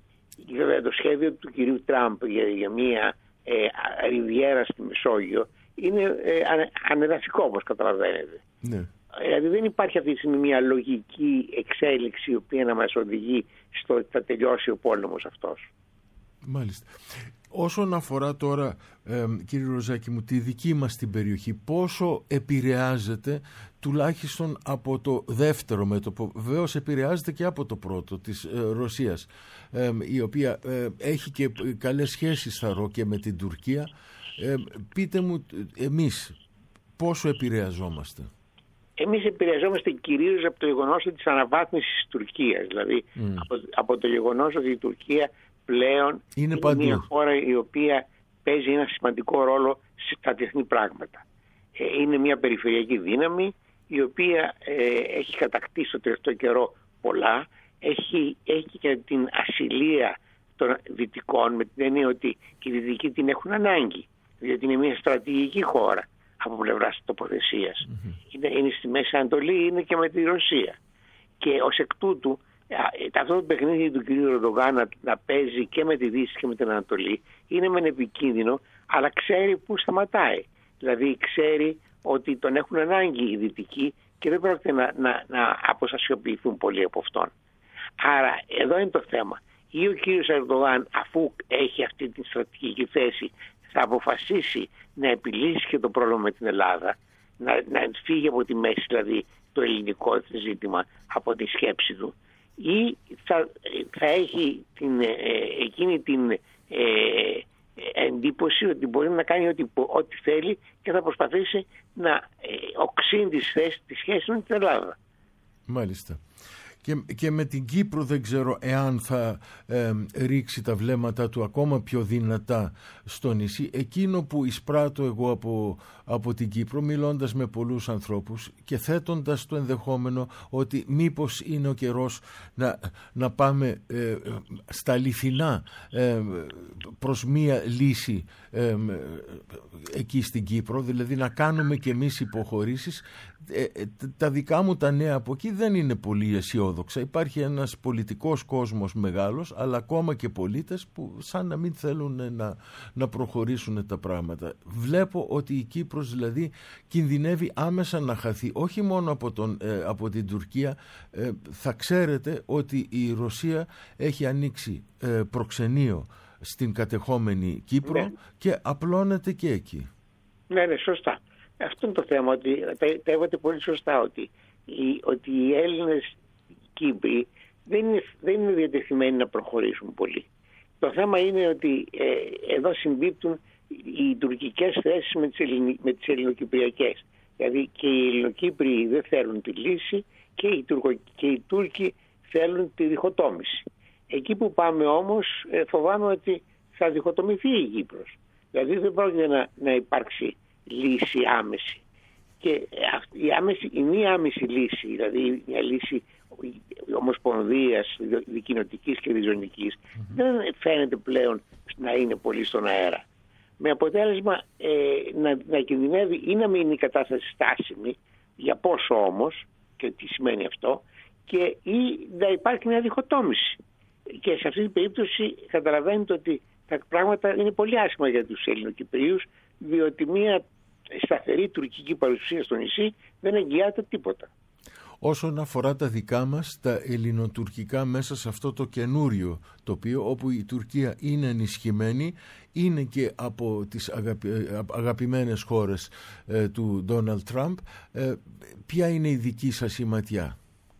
Βέβαια το σχέδιο του κυρίου Τραμπ για, για μια ε, ριβιέρα στη Μεσόγειο είναι ε, ανεδαφικό, όπως καταλαβαίνετε. Ναι. Δηλαδή δεν υπάρχει αυτή τη στιγμή μια λογική εξέλιξη η οποία να μας οδηγεί στο ότι θα τελειώσει ο πόλεμος αυτός. Μάλιστα. Όσον αφορά τώρα, ε, κύριε Ροζάκη μου, τη δική μας την περιοχή, πόσο επηρεάζεται τουλάχιστον από το δεύτερο μέτωπο, βεβαίως επηρεάζεται και από το πρώτο της ε, Ρωσίας, ε, η οποία ε, έχει και καλές σχέσεις θα ρω και με την Τουρκία. Ε, πείτε μου εμείς πόσο επηρεαζόμαστε? Εμείς επηρεαζόμαστε κυρίως από το γεγονός της αναβάθμισης της Τουρκίας, δηλαδή mm. από, από το γεγονός ότι η Τουρκία πλέον είναι, είναι μια χώρα η οποία παίζει ένα σημαντικό ρόλο στα διεθνή πράγματα. Ε, είναι μια περιφερειακή δύναμη η οποία ε, έχει κατακτήσει το τελευταίο καιρό πολλά, έχει, έχει και την ασυλία των Δυτικών, με την έννοια ότι και οι Δυτικοί την έχουν ανάγκη, διότι είναι μια στρατηγική χώρα από πλευράς τοποθεσίας. Mm-hmm. Είναι, είναι στη Μέση Ανατολή, είναι και με τη Ρωσία. Και ως εκ τούτου, αυτό το παιχνίδι του κ. Ερντογάν να, να παίζει και με τη Δύση και με την Ανατολή είναι μεν επικίνδυνο, αλλά ξέρει πού σταματάει. Δηλαδή ξέρει ότι τον έχουν ανάγκη οι Δυτικοί και δεν πρόκειται να, να, να αποστασιοποιηθούν πολύ από αυτόν. Άρα εδώ είναι το θέμα. Ή ο κύριος Ερντογάν, αφού έχει αυτή την στρατηγική θέση, θα αποφασίσει να επιλύσει και το πρόβλημα με την Ελλάδα, να, να φύγει από τη μέση, δηλαδή το ελληνικό ζήτημα, από τη σκέψη του, ή θα, θα έχει την, ε, εκείνη την ε, εντύπωση ότι μπορεί να κάνει ό,τι, ό,τι θέλει και θα προσπαθήσει να ε, οξύνει τη σχέση με την Ελλάδα. Μάλιστα. Και, και με την Κύπρο δεν ξέρω εάν θα ε, ρίξει τα βλέμματα του ακόμα πιο δυνατά στο νησί. Εκείνο που εισπράττω εγώ από, από την Κύπρο, μιλώντας με πολλούς ανθρώπους και θέτοντας το ενδεχόμενο ότι μήπως είναι ο καιρός να, να πάμε ε, στα αληθινά ε, προς μία λύση ε, εκεί στην Κύπρο, δηλαδή να κάνουμε και εμείς υποχωρήσεις. Ε, τα δικά μου τα νέα από εκεί δεν είναι πολύ αισιόδοξα. Υπάρχει ένας πολιτικός κόσμος μεγάλος, αλλά ακόμα και πολίτες που σαν να μην θέλουν να, να προχωρήσουν τα πράγματα. Βλέπω ότι η Κύπρος δηλαδή κινδυνεύει άμεσα να χαθεί, όχι μόνο από, τον, ε, από την Τουρκία. Ε, θα ξέρετε ότι η Ρωσία έχει ανοίξει ε, προξενείο στην κατεχόμενη Κύπρο, ναι, και απλώνεται και εκεί. Ναι, ναι, σωστά. Αυτό είναι το θέμα, ότι τα είπατε πολύ σωστά, ότι οι, ότι οι Έλληνες Κύπροι δεν είναι, δεν είναι διατεθειμένοι να προχωρήσουν πολύ. Το θέμα είναι ότι ε, εδώ συμπίπτουν οι τουρκικές θέσεις με τις, ελληνι, με τις ελληνοκυπριακές. Δηλαδή και οι Ελληνοκύπριοι δεν θέλουν τη λύση και οι, Τουρκο, και οι Τούρκοι θέλουν τη διχοτόμηση. Εκεί που πάμε όμως ε, φοβάμαι ότι θα διχοτομηθεί η Κύπρος. Δηλαδή δεν πρόκειται να, να υπάρξει λύση άμεση. Και η, άμεση, η μία άμεση λύση, δηλαδή μια λύση ομοσπονδίας, δικοινοτικής και διζωνικής, mm-hmm. δεν φαίνεται πλέον να είναι πολύ στον αέρα. Με αποτέλεσμα ε, να, να κινδυνεύει ή να μην είναι η κατάσταση στάσιμη, για πόσο όμως, και τι σημαίνει αυτό, και ή να υπάρχει μια διχοτόμηση. Και σε αυτή την περίπτωση καταλαβαίνετε ότι τα πράγματα είναι πολύ άσχημα για τους Ελληνοκυπρίους, διότι μια σταθερή τουρκική παρουσία στο νησί δεν εγγυάται τίποτα. Όσον αφορά τα δικά μας, τα ελληνοτουρκικά μέσα σε αυτό το καινούριο τοπίο, όπου η Τουρκία είναι ενισχυμένη, είναι και από τις αγαπη... αγαπημένες χώρες ε, του Ντόναλντ Τραμπ, ε, ποια είναι η δική σας η ματιά?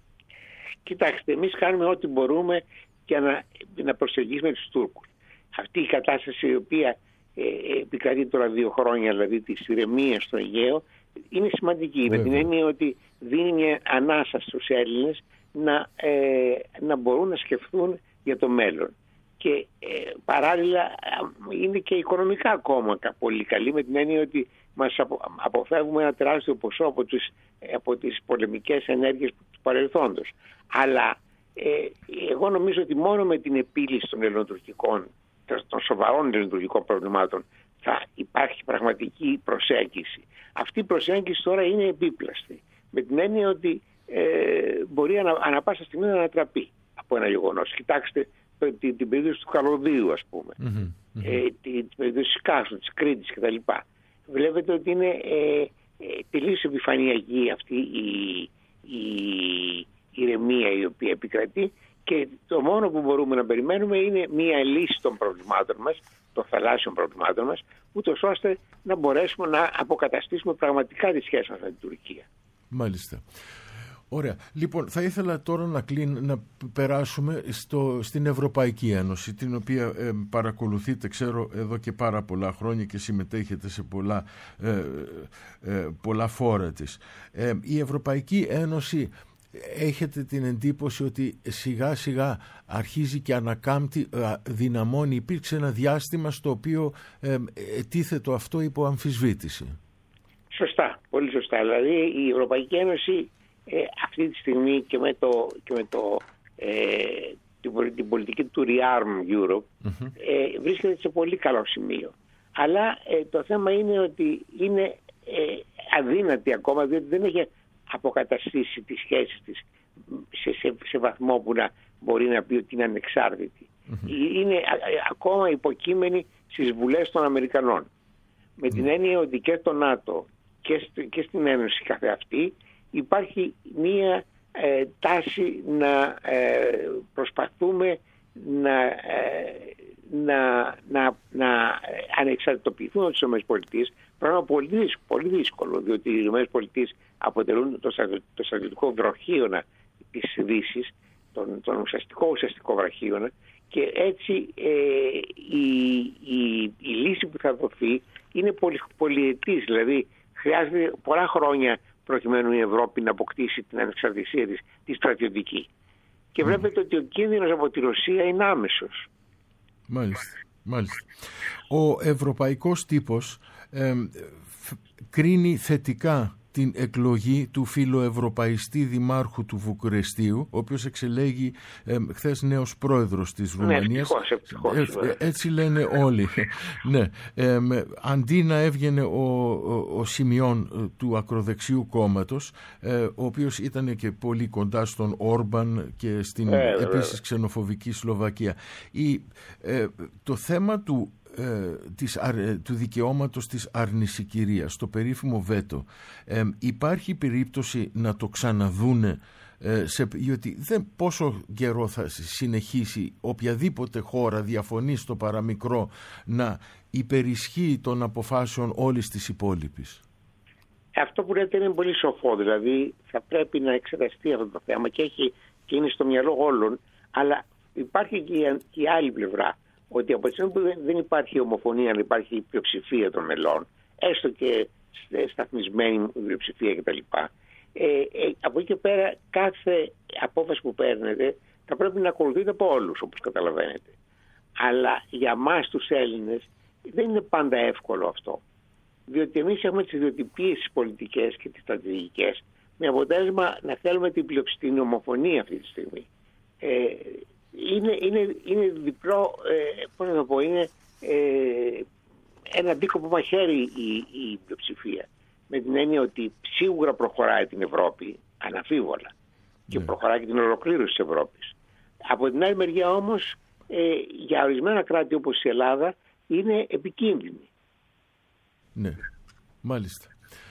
Κοιτάξτε, εμείς κάνουμε ό,τι μπορούμε για να, να προσεγγίσουμε τους Τούρκους. Αυτή η κατάσταση η οποία ε, επικρατεί τώρα δύο χρόνια, δηλαδή της ηρεμίας στο Αιγαίο, είναι σημαντική. Βέβαια. Με την έννοια ότι δίνει μια ανάσα στους Έλληνες να, ε, να μπορούν να σκεφτούν για το μέλλον. Και ε, παράλληλα είναι και οικονομικά ακόμα πολύ καλή, με την έννοια ότι μας απο, αποφεύγουμε ένα τεράστιο ποσό από τις, από τις πολεμικές ενέργειες του παρελθόντος. Αλλά ε, εγώ νομίζω ότι μόνο με την επίλυση των ελληνοτουρκικών, των σοβαρών ελληνοτουρκικών προβλημάτων, θα υπάρχει πραγματική προσέγγιση. Αυτή η προσέγγιση τώρα είναι επίπλαστη, με την έννοια ότι ε, μπορεί ανα, ανα πάσα στιγμή να ανατραπεί από ένα γεγονός. Κοιτάξτε την, την περίπτωση του Καλωδίου, ας πούμε, mm-hmm. ε, την, την περίπτωση της Κάσου, της Κρήτης κτλ. Βλέπετε ότι είναι ε, ε, τελείως επιφανειακή αυτή η, η, η ηρεμία η οποία επικρατεί, και το μόνο που μπορούμε να περιμένουμε είναι μία λύση των προβλημάτων μας, των θαλάσσιων προβλημάτων μας, ούτως ώστε να μπορέσουμε να αποκαταστήσουμε πραγματικά τη σχέση μας με την Τουρκία. Μάλιστα. Ωραία. Λοιπόν, θα ήθελα τώρα να, κλείν, να περάσουμε στο, στην Ευρωπαϊκή Ένωση, την οποία ε, παρακολουθείτε, ξέρω, εδώ και πάρα πολλά χρόνια και συμμετέχετε σε πολλά, ε, ε, πολλά φόρα της. Ε, η Ευρωπαϊκή Ένωση, έχετε την εντύπωση ότι σιγά σιγά αρχίζει και ανακάμπτει, δυναμώνει? Υπήρξε ένα διάστημα στο οποίο ε, ετίθετο αυτό υπό αμφισβήτηση. Σωστά, πολύ σωστά. Δηλαδή η Ευρωπαϊκή Ένωση ε, αυτή τη στιγμή και με το, και με το, ε, την πολιτική του Rearm Europe, mm-hmm. ε, βρίσκεται σε πολύ καλό σημείο. Αλλά ε, το θέμα είναι ότι είναι ε, αδύνατη ακόμα, διότι δεν έχει αποκαταστήσει τις σχέσεις της σε, σε, σε βαθμό που να μπορεί να πει ότι είναι ανεξάρτητη. Mm-hmm. Είναι α, α, ακόμα υποκείμενη στις βουλές των Αμερικανών. Με mm-hmm. την έννοια ότι και στο ΝΑΤΟ και, στο, και στην Ένωση καθεαυτή υπάρχει μία ε, τάση να ε, προσπαθούμε να, ε, να, να, να ανεξαρτητοποιηθούν από τις ΗΠΑ, πράγμα πολύ, πολύ δύσκολο, διότι οι ΗΠΑ αποτελούν το, το στρατιωτικό βροχίωνα της Δύσης, τον, τον ουσιαστικό ουσιαστικό βραχίωνα, και έτσι ε, η, η, η λύση που θα δοθεί είναι πολυ, πολυετής, δηλαδή χρειάζεται πολλά χρόνια προκειμένου η Ευρώπη να αποκτήσει την ανεξαρτησία της, τη στρατιωτική. Και βλέπετε mm. ότι ο κίνδυνος από τη Ρωσία είναι άμεσος. Μάλιστα, μάλιστα. Ο ευρωπαϊκός τύπος ε, φ, κρίνει θετικά την εκλογή του φιλοευρωπαϊστή δημάρχου του Βουκουρεστίου, ο οποίος εξελέγει ε, χθες νέος πρόεδρος της Ρουμανίας. Ναι, ευτυχώς, ευτυχώς. Ε, έτσι λένε όλοι. Ναι. Ε, αντί να έβγαινε ο, ο, ο Σιμιών του ακροδεξιού κόμματος, ε, ο οποίος ήταν και πολύ κοντά στον Όρμπαν και στην ε, επίσης ε, ξενοφοβική Σλοβακία. Η, ε, το θέμα του Ε, της, ε, του δικαιώματος της αρνησικυρίας, το περίφημο βέτο, ε, υπάρχει περίπτωση να το ξαναδούνε, ε, σε, γιατί δεν πόσο καιρό θα συνεχίσει οποιαδήποτε χώρα διαφωνεί στο παραμικρό να υπερισχύει των αποφάσεων όλης της υπόλοιπης. Αυτό που λέτε είναι πολύ σοφό, δηλαδή θα πρέπει να εξεταστεί αυτό το θέμα και, έχει, και είναι στο μυαλό όλων, αλλά υπάρχει και η, και η άλλη πλευρά, ότι από τη στιγμή που δεν υπάρχει ομοφωνία, αν υπάρχει πλειοψηφία των μελών, έστω και σταθμισμένη πλειοψηφία κτλ., ε, ε, από εκεί και πέρα κάθε απόφαση που παίρνετε θα πρέπει να ακολουθείτε από όλους, όπως καταλαβαίνετε. Αλλά για μας τους Έλληνες δεν είναι πάντα εύκολο αυτό. Διότι εμείς έχουμε τις ιδιοτυπίες τις πολιτικές και τις στρατηγικές, με αποτέλεσμα να θέλουμε την πλειοψηφία, ομοφωνία αυτή τη στιγμή. Ε, Είναι, είναι, είναι διπλό, ε, πώς να το πω, είναι ε, ένα δίκο που μαχαίρει η, η πλειοψηφία. Με την έννοια ότι σίγουρα προχωράει την Ευρώπη, αναφίβολα, και ναι. προχωράει και την ολοκλήρωση της Ευρώπης. Από την άλλη μεριά όμως, ε, για ορισμένα κράτη όπως η Ελλάδα, είναι επικίνδυνη. Ναι, μάλιστα.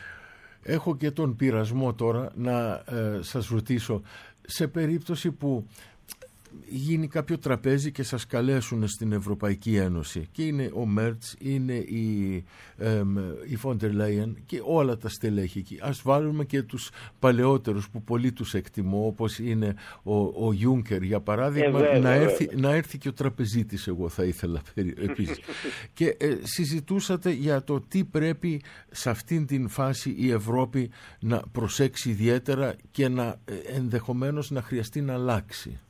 Έχω και τον πειρασμό τώρα να ε, σας ρωτήσω, σε περίπτωση που γίνει κάποιο τραπέζι και σας καλέσουν στην Ευρωπαϊκή Ένωση και είναι ο Μέρτς, είναι η, ε, η Φόντερ Λέιεν και όλα τα στελέχη εκεί. Ας βάλουμε και τους παλαιότερους που πολύ τους εκτιμώ, όπως είναι ο, ο Γιούνκερ για παράδειγμα, ε, να, έρθει, να έρθει και ο τραπεζίτης, εγώ θα ήθελα επίσης. Και ε, συζητούσατε για το τι πρέπει σε αυτήν την φάση η Ευρώπη να προσέξει ιδιαίτερα και να ε, ενδεχομένως να χρειαστεί να αλλάξει.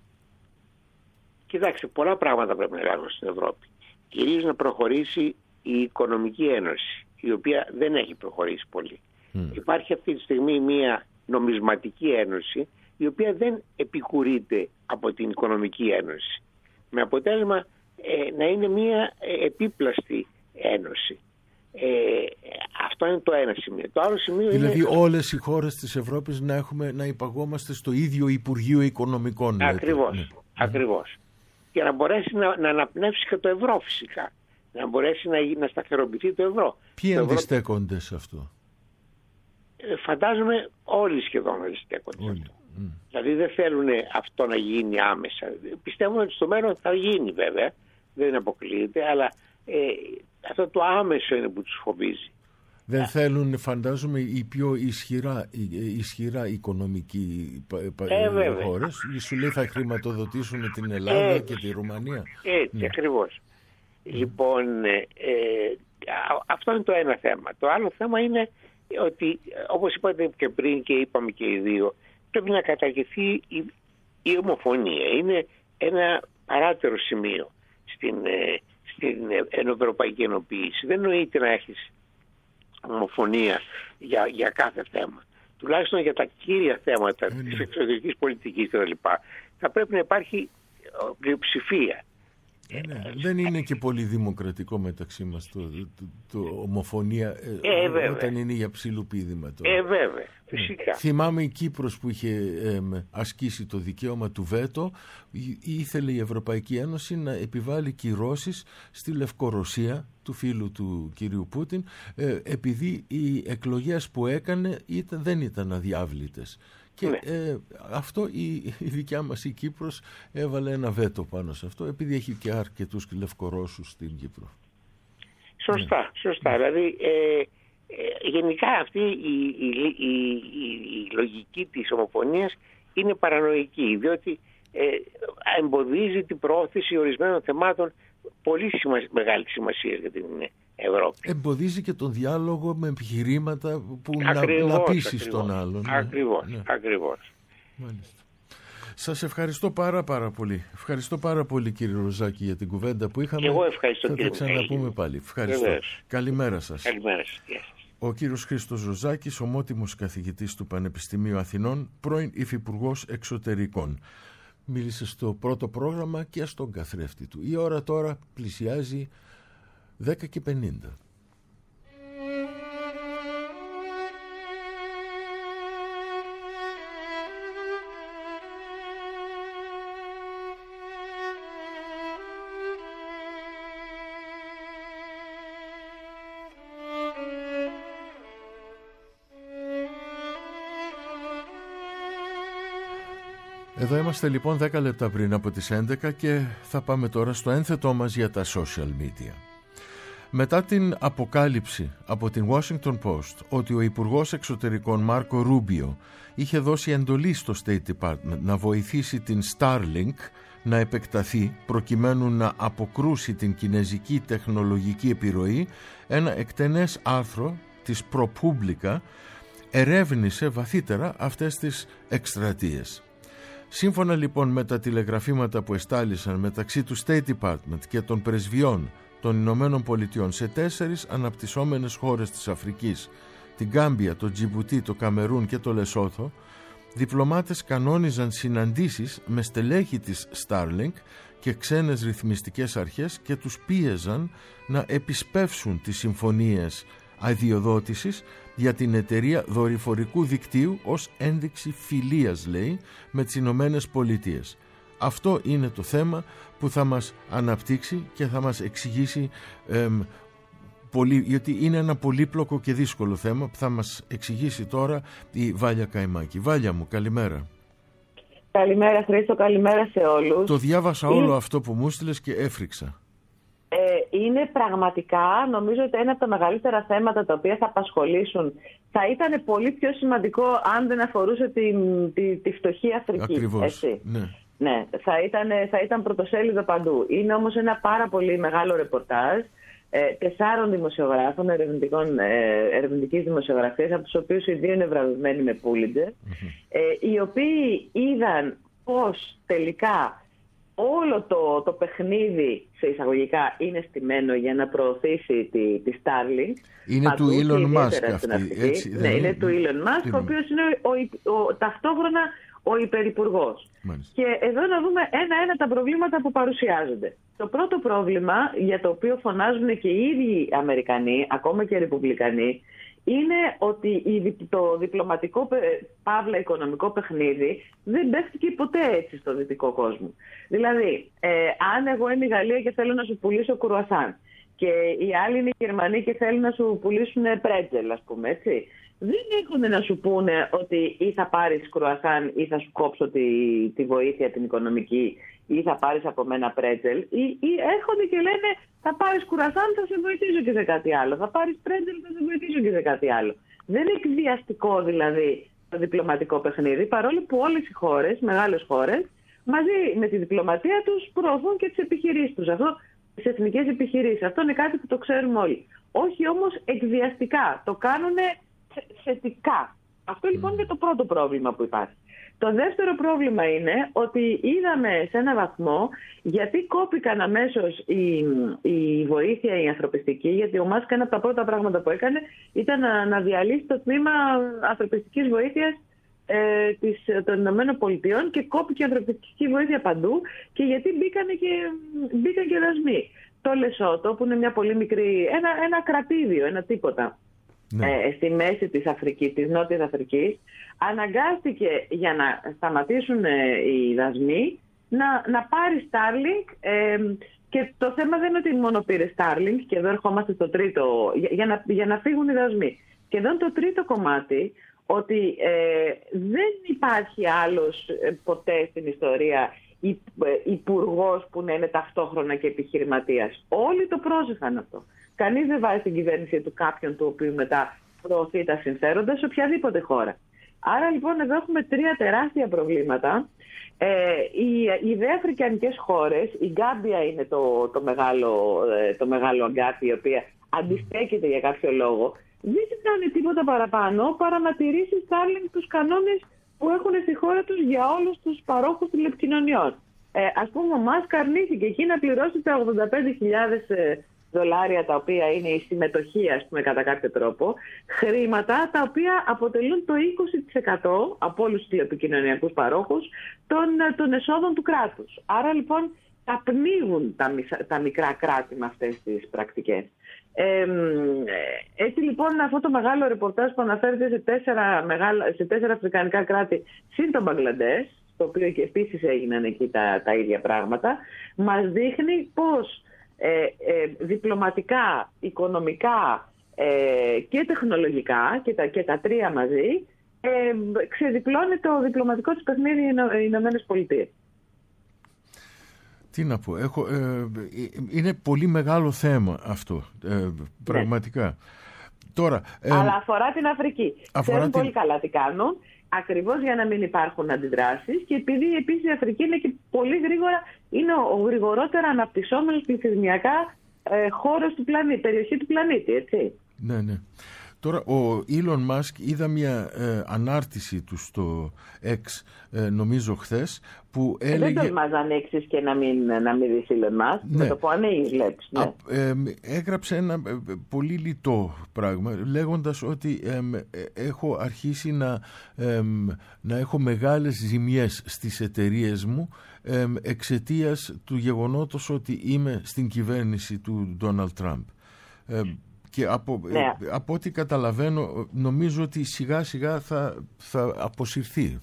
Κοιτάξτε, πολλά πράγματα πρέπει να κάνουμε στην Ευρώπη. Κυρίως να προχωρήσει η Οικονομική Ένωση, η οποία δεν έχει προχωρήσει πολύ. Mm. Υπάρχει αυτή τη στιγμή μια νομισματική ένωση, η οποία δεν επικουρείται από την Οικονομική Ένωση. Με αποτέλεσμα ε, να είναι μια ε, επίπλαστη ένωση. Ε, αυτό είναι το ένα σημείο. Το άλλο σημείο δηλαδή είναι... όλες οι χώρες της Ευρώπης να, έχουμε, να υπαγόμαστε στο ίδιο Υπουργείο Οικονομικών. Ακριβώς. Ναι. Ακριβώς. Για να μπορέσει να, να αναπνεύσει και το ευρώ φυσικά. Να μπορέσει να, να σταθεροποιηθεί το ευρώ. Ποιοι το αντιστέκονται ευρώ... σε αυτό? Ε, φαντάζομαι όλοι σχεδόν αντιστέκονται σε αυτό. Mm. Δηλαδή δεν θέλουν αυτό να γίνει άμεσα. Πιστεύουν ότι στο μέλλον θα γίνει βέβαια. Δεν αποκλείεται. Αλλά ε, αυτό το άμεσο είναι που τους φοβίζει. Δεν θέλουν, φαντάζομαι, οι πιο ισχυρά, ισχυρά οικονομικοί ε, χώρες. Σου λέει θα χρηματοδοτήσουν την Ελλάδα έτσι, και τη Ρουμανία. Έτσι, ναι. Ακριβώς. Mm. Λοιπόν, ε, ε, αυτό είναι το ένα θέμα. Το άλλο θέμα είναι ότι, όπως είπατε και πριν και είπαμε και οι δύο, πρέπει να καταργηθεί η, η ομοφωνία. Είναι ένα παράτερο σημείο στην, ε, στην ευρωπαϊκή ενοποίηση. Δεν νοείται να έχεις ομοφωνία για, για κάθε θέμα. Τουλάχιστον για τα κύρια θέματα mm. της εξωτερικής πολιτικής κτλ. Θα πρέπει να υπάρχει πλειοψηφία. Ε, ναι. Δεν είναι και πολύ δημοκρατικό μεταξύ μας το, το, το ομοφωνία ε, ε, όταν είναι για ψιλοπίδημα. Ε, βέβαια, φυσικά. Θυμάμαι η Κύπρος που είχε ε, ασκήσει το δικαίωμα του βέτο, ήθελε η Ευρωπαϊκή Ένωση να επιβάλλει κυρώσεις στη Λευκορωσία του φίλου του κυρίου Πούτιν, ε, επειδή οι εκλογές που έκανε ήταν, δεν ήταν αδιάβλητες. Και ναι. ε, αυτό η, η δικιά μας η Κύπρος έβαλε ένα βέτο πάνω σε αυτό, επειδή έχει και αρκετούς Λευκορώσους στην Κύπρο. Σωστά, ναι. σωστά. Δηλαδή ε, ε, γενικά αυτή η, η, η, η, η λογική της ομοφωνίας είναι παρανοϊκή, διότι ε, εμποδίζει την προώθηση ορισμένων θεμάτων πολύ σημασία, μεγάλη σημασία για την Ευρώπη. Εμποδίζει και τον διάλογο με επιχειρήματα που ακριβώς, να, να πείσεις τον άλλον. Ακριβώς, ναι. ακριβώς. Μάλιστα. Σας ευχαριστώ πάρα πάρα πολύ. Ευχαριστώ πάρα πολύ κύριε Ροζάκη για την κουβέντα που είχαμε. Και εγώ ευχαριστώ. Θα τα ξαναπούμε πάλι. Ευχαριστώ. Βεβαίως. Καλημέρα σας. Καλημέρα σας. Ο κύριος Χρήστος Ροζάκης, ομότιμος καθηγητής του Πανεπιστημίου Αθηνών, πρώην υφυπουργός εξωτερικών. Μίλησε στο πρώτο πρόγραμμα και στον καθρέφτη του. Η ώρα τώρα πλησιάζει δέκα και πενήντα. Εδώ είμαστε λοιπόν δέκα λεπτά πριν από τις έντεκα και θα πάμε τώρα στο ένθετό μας για τα social media. Μετά την αποκάλυψη από την Washington Post ότι ο Υπουργός Εξωτερικών Μάρκο Ρούμπιο είχε δώσει εντολή στο State Department να βοηθήσει την Starlink να επεκταθεί προκειμένου να αποκρούσει την κινέζικη τεχνολογική επιρροή, ένα εκτενές άρθρο της ProPublica ερεύνησε βαθύτερα αυτές τις εκστρατείες. Σύμφωνα λοιπόν με τα τηλεγραφήματα που εστάλησαν μεταξύ του State Department και των πρεσβειών των Ηνωμένων Πολιτειών σε τέσσερις αναπτυσσόμενες χώρες της Αφρικής, την Γκάμπια, το Τζιμπουτί, το Καμερούν και το Λεσόθο, διπλωμάτες κανόνιζαν συναντήσεις με στελέχη της Starlink και ξένες ρυθμιστικές αρχές και τους πίεζαν να επισπεύσουν τις συμφωνίες αδειοδότησης για την εταιρεία δορυφορικού δικτύου ως ένδειξη φιλίας, λέει, με τις Ηνωμένες Πολιτείες. Αυτό είναι το θέμα που θα μας αναπτύξει και θα μας εξηγήσει εμ, πολύ, γιατί είναι ένα πολύπλοκο και δύσκολο θέμα που θα μας εξηγήσει τώρα η Βάλια Καϊμάκη. Βάλια μου, καλημέρα. Καλημέρα Χρήστο, καλημέρα σε όλους. Το διάβασα όλο αυτό που μου στείλες και έφρυξα. Ε, είναι πραγματικά, νομίζω ότι ένα από τα μεγαλύτερα θέματα τα οποία θα απασχολήσουν. Θα ήταν πολύ πιο σημαντικό αν δεν αφορούσε τη, τη, τη φτωχή Αφρική. Ακριβώς, έτσι. ναι. Ναι, θα ήταν, θα ήταν πρωτοσέλιδο παντού. Είναι όμως ένα πάρα πολύ μεγάλο ρεπορτάζ ε, τεσσάρων δημοσιογράφων ερευνητικών, ε, ερευνητικής δημοσιογραφίας, από τους οποίους οι δύο είναι βραβευμένοι με Pulitzer, mm-hmm. ε, οι οποίοι είδαν πώς τελικά όλο το, το παιχνίδι σε εισαγωγικά είναι στημένο για να προωθήσει τη, τη Starlink. Είναι του Elon Musk αυτή, έτσι. Ναι, είναι του Elon Musk, ο οποίος είναι ο, ο, ο, ταυτόχρονα ο υπερυπουργός. Και εδώ να δούμε ένα-ένα τα προβλήματα που παρουσιάζονται. Το πρώτο πρόβλημα, για το οποίο φωνάζουν και οι ίδιοι Αμερικανοί, ακόμα και οι Ρεπουμπλικανοί, είναι ότι το διπλωματικό παύλα οικονομικό παιχνίδι δεν παίχτηκε ποτέ έτσι στο δυτικό κόσμο. Δηλαδή, ε, αν εγώ είμαι η Γαλλία και θέλω να σου πουλήσω κρουασάν και οι άλλοι είναι οι Γερμανοί και θέλουν να σου πουλήσουν πρέτζελ, ας πούμε, έτσι, δεν έχουν να σου πούνε ότι ή θα πάρεις κρουασάν ή θα σου κόψω τη, τη βοήθεια την οικονομική ή θα πάρεις από μένα πρέτζελ, ή, ή έρχονται και λένε θα πάρεις κουρασάν, θα σε βοηθήσω και σε κάτι άλλο, θα πάρεις πρέτζελ, θα σε βοηθήσω και σε κάτι άλλο. Δεν είναι εκβιαστικό δηλαδή το διπλωματικό παιχνίδι, παρόλο που όλες οι χώρες, μεγάλες χώρες, μαζί με τη διπλωματία τους προωθούν και τις επιχειρήσεις τους, αυτό, τις εθνικές επιχειρήσεις. Αυτό είναι κάτι που το ξέρουμε όλοι. Όχι όμως εκβιαστικά, το κάνουν θετικά. Αυτό λοιπόν είναι το πρώτο πρόβλημα που υπάρχει. Το δεύτερο πρόβλημα είναι ότι είδαμε σε ένα βαθμό γιατί κόπηκαν αμέσως η, η βοήθεια η ανθρωπιστική, γιατί ο Μάσκ ένα από τα πρώτα πράγματα που έκανε ήταν να, να διαλύσει το τμήμα ανθρωπιστικής βοήθειας ε, της, των Ηνωμένων Πολιτειών και κόπηκε ανθρωπιστική βοήθεια παντού και γιατί μπήκαν και, μπήκαν και δασμοί. Το Λεσότο, που είναι μια πολύ μικρή, ένα, ένα κρατήδιο, ένα τίποτα, ναι. ε, στη μέση της Αφρικής, της Νότιας Αφρικής, αναγκάστηκε για να σταματήσουν ε, οι δασμοί να, να πάρει Starlink. Ε, και το θέμα δεν είναι ότι μόνο πήρε Starlink, και εδώ ερχόμαστε στο τρίτο, για, για, να, για να φύγουν οι δασμοί. Και εδώ είναι το τρίτο κομμάτι, ότι ε, δεν υπάρχει άλλος ε, ποτέ στην ιστορία υπουργός που να είναι ταυτόχρονα και επιχειρηματίας. Όλοι το πρόσεχαν αυτό. Κανείς δεν βάζει στην κυβέρνηση του κάποιον του οποίου μετά προωθεί τα συμφέροντα σε οποιαδήποτε χώρα. Άρα λοιπόν εδώ έχουμε τρία τεράστια προβλήματα. Ε, οι, οι δε αφρικανικές χώρες, η Γκάμπια είναι το, το, μεγάλο, το μεγάλο αγκάθι, η οποία αντιστέκεται για κάποιο λόγο, δεν κάνει τίποτα παραπάνω παρά να τηρήσει Starlink τους κανόνες που έχουν στη χώρα τους για όλους τους παρόχους τηλεπικοινωνιών. Ε, ας πούμε, ο Μάσκ αρνήθηκε εκεί να πληρώσει τα ογδόντα πέντε χιλιάδες δολάρια, τα οποία είναι η συμμετοχή, ας πούμε, κατά κάποιο τρόπο, χρήματα τα οποία αποτελούν το είκοσι τοις εκατό από όλους τους τηλεπικοινωνιακούς παρόχους των, των εσόδων του κράτους. Άρα λοιπόν τα πνίγουν τα, τα μικρά κράτη με αυτές τις πρακτικές. Ε, έτσι λοιπόν αυτό το μεγάλο ρεπορτάζ που αναφέρεται σε τέσσερα, μεγάλα, σε τέσσερα αφρικανικά κράτη συν το Μπαγκλαντές, το οποίο και επίσης έγιναν εκεί τα, τα ίδια πράγματα, μας δείχνει πως ε, ε, διπλωματικά, οικονομικά ε, και τεχνολογικά και τα, και τα τρία μαζί ε, ξεδιπλώνει το διπλωματικό της παιχνίδι οι Ηνωμένες Πολιτείες. Τι να πω, έχω, ε, είναι πολύ μεγάλο θέμα αυτό, ε, πραγματικά. Ναι. Τώρα, ε, Αλλά αφορά την Αφρική. Ξέρουν την... πολύ καλά τι κάνουν, ακριβώς για να μην υπάρχουν αντιδράσεις, και επειδή επίσης η Αφρική είναι και πολύ γρήγορα, είναι ο, ο γρηγορότερα αναπτυσσόμενος πληθυσμιακά ε, χώρος του πλανήτη, περιοχή του πλανήτη, έτσι. Ναι, ναι. Τώρα ο Elon Musk, είδα μια ε, ανάρτηση του στο X, ε, νομίζω χθες, που έλεγε... Δεν τολμάς να ανοίξεις και να μην, να μην δεις Elon Musk, ναι. Με το που ανοίγεις βλέπεις. Ναι. Α, ε, έγραψε ένα ε, πολύ λιτό πράγμα, λέγοντας ότι ε, ε, έχω αρχίσει να, ε, να έχω μεγάλες ζημιές στις εταιρείες μου ε, εξαιτίας του γεγονότος ότι είμαι στην κυβέρνηση του Donald Trump. Ε, Και από, ναι. από ό,τι καταλαβαίνω, νομίζω ότι σιγά σιγά θα, θα αποσυρθεί.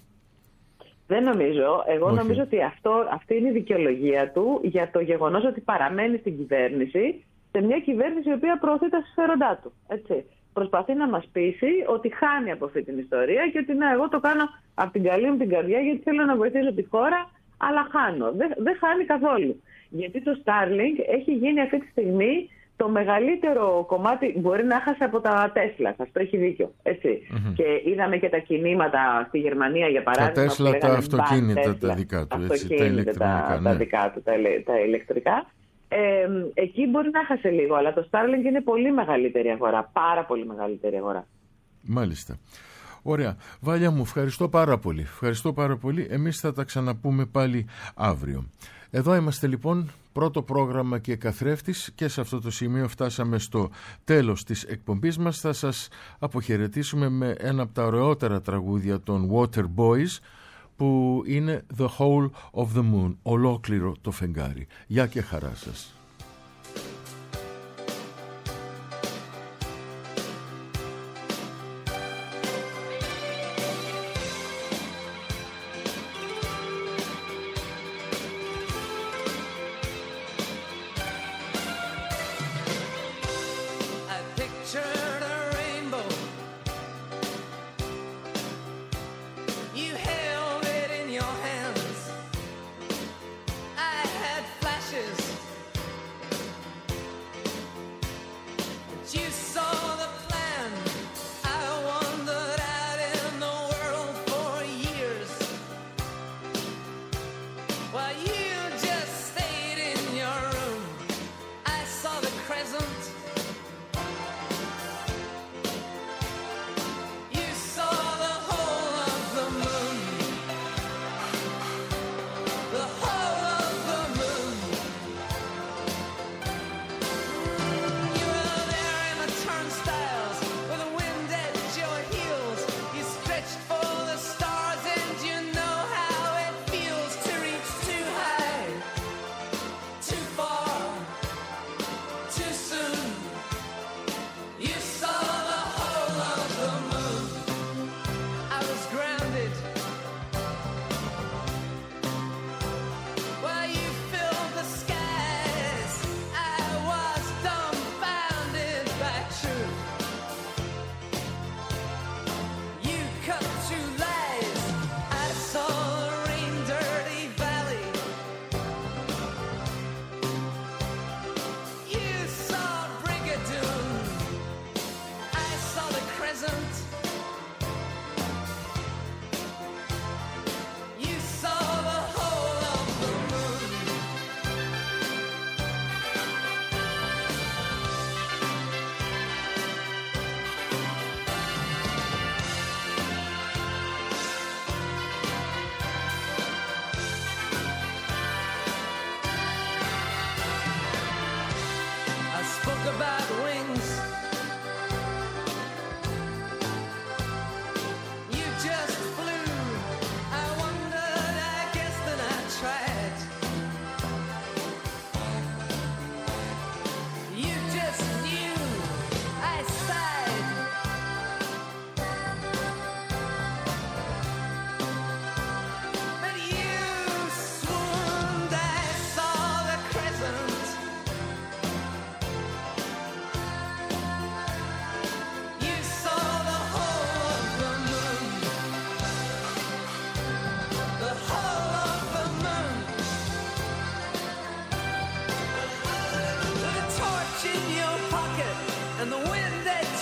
Δεν νομίζω. Εγώ Όχι. νομίζω ότι αυτό, αυτή είναι η δικαιολογία του για το γεγονός ότι παραμένει στην κυβέρνηση, σε μια κυβέρνηση η οποία προωθεί τα συμφέροντά του. Έτσι. Προσπαθεί να μας πείσει ότι χάνει από αυτή την ιστορία και ότι ναι, εγώ το κάνω από την καλή μου την καρδιά γιατί θέλω να βοηθήσω τη χώρα, αλλά χάνω. Δεν, δεν χάνει καθόλου. Γιατί το Starlink έχει γίνει αυτή τη στιγμή το μεγαλύτερο κομμάτι, μπορεί να χάσει από τα Τέσλα, αυτό έχει δίκιο. Έτσι. Mm-hmm. Και είδαμε και τα κινήματα στη Γερμανία, για παράδειγμα. Τα Τέσλα, τα αυτοκίνητα τα δικά του, έτσι, τα ηλεκτρονικά. Τα, ναι. τα δικά του, τα, τα ηλεκτρικά. Ε, εκεί μπορεί να χάσει λίγο, αλλά το Starlink είναι πολύ μεγαλύτερη αγορά, πάρα πολύ μεγαλύτερη αγορά. Μάλιστα. Ωραία. Βάλια μου, ευχαριστώ πάρα πολύ. Ευχαριστώ πάρα πολύ. Εμείς θα τα ξαναπούμε πάλι αύριο. Εδώ είμαστε λοιπόν, πρώτο πρόγραμμα και καθρέφτης, και σε αυτό το σημείο φτάσαμε στο τέλος της εκπομπής μας. Θα σας αποχαιρετήσουμε με ένα από τα ωραιότερα τραγούδια των Water Boys, που είναι The Whole of the Moon, ολόκληρο το φεγγάρι. Γεια και χαρά σας. that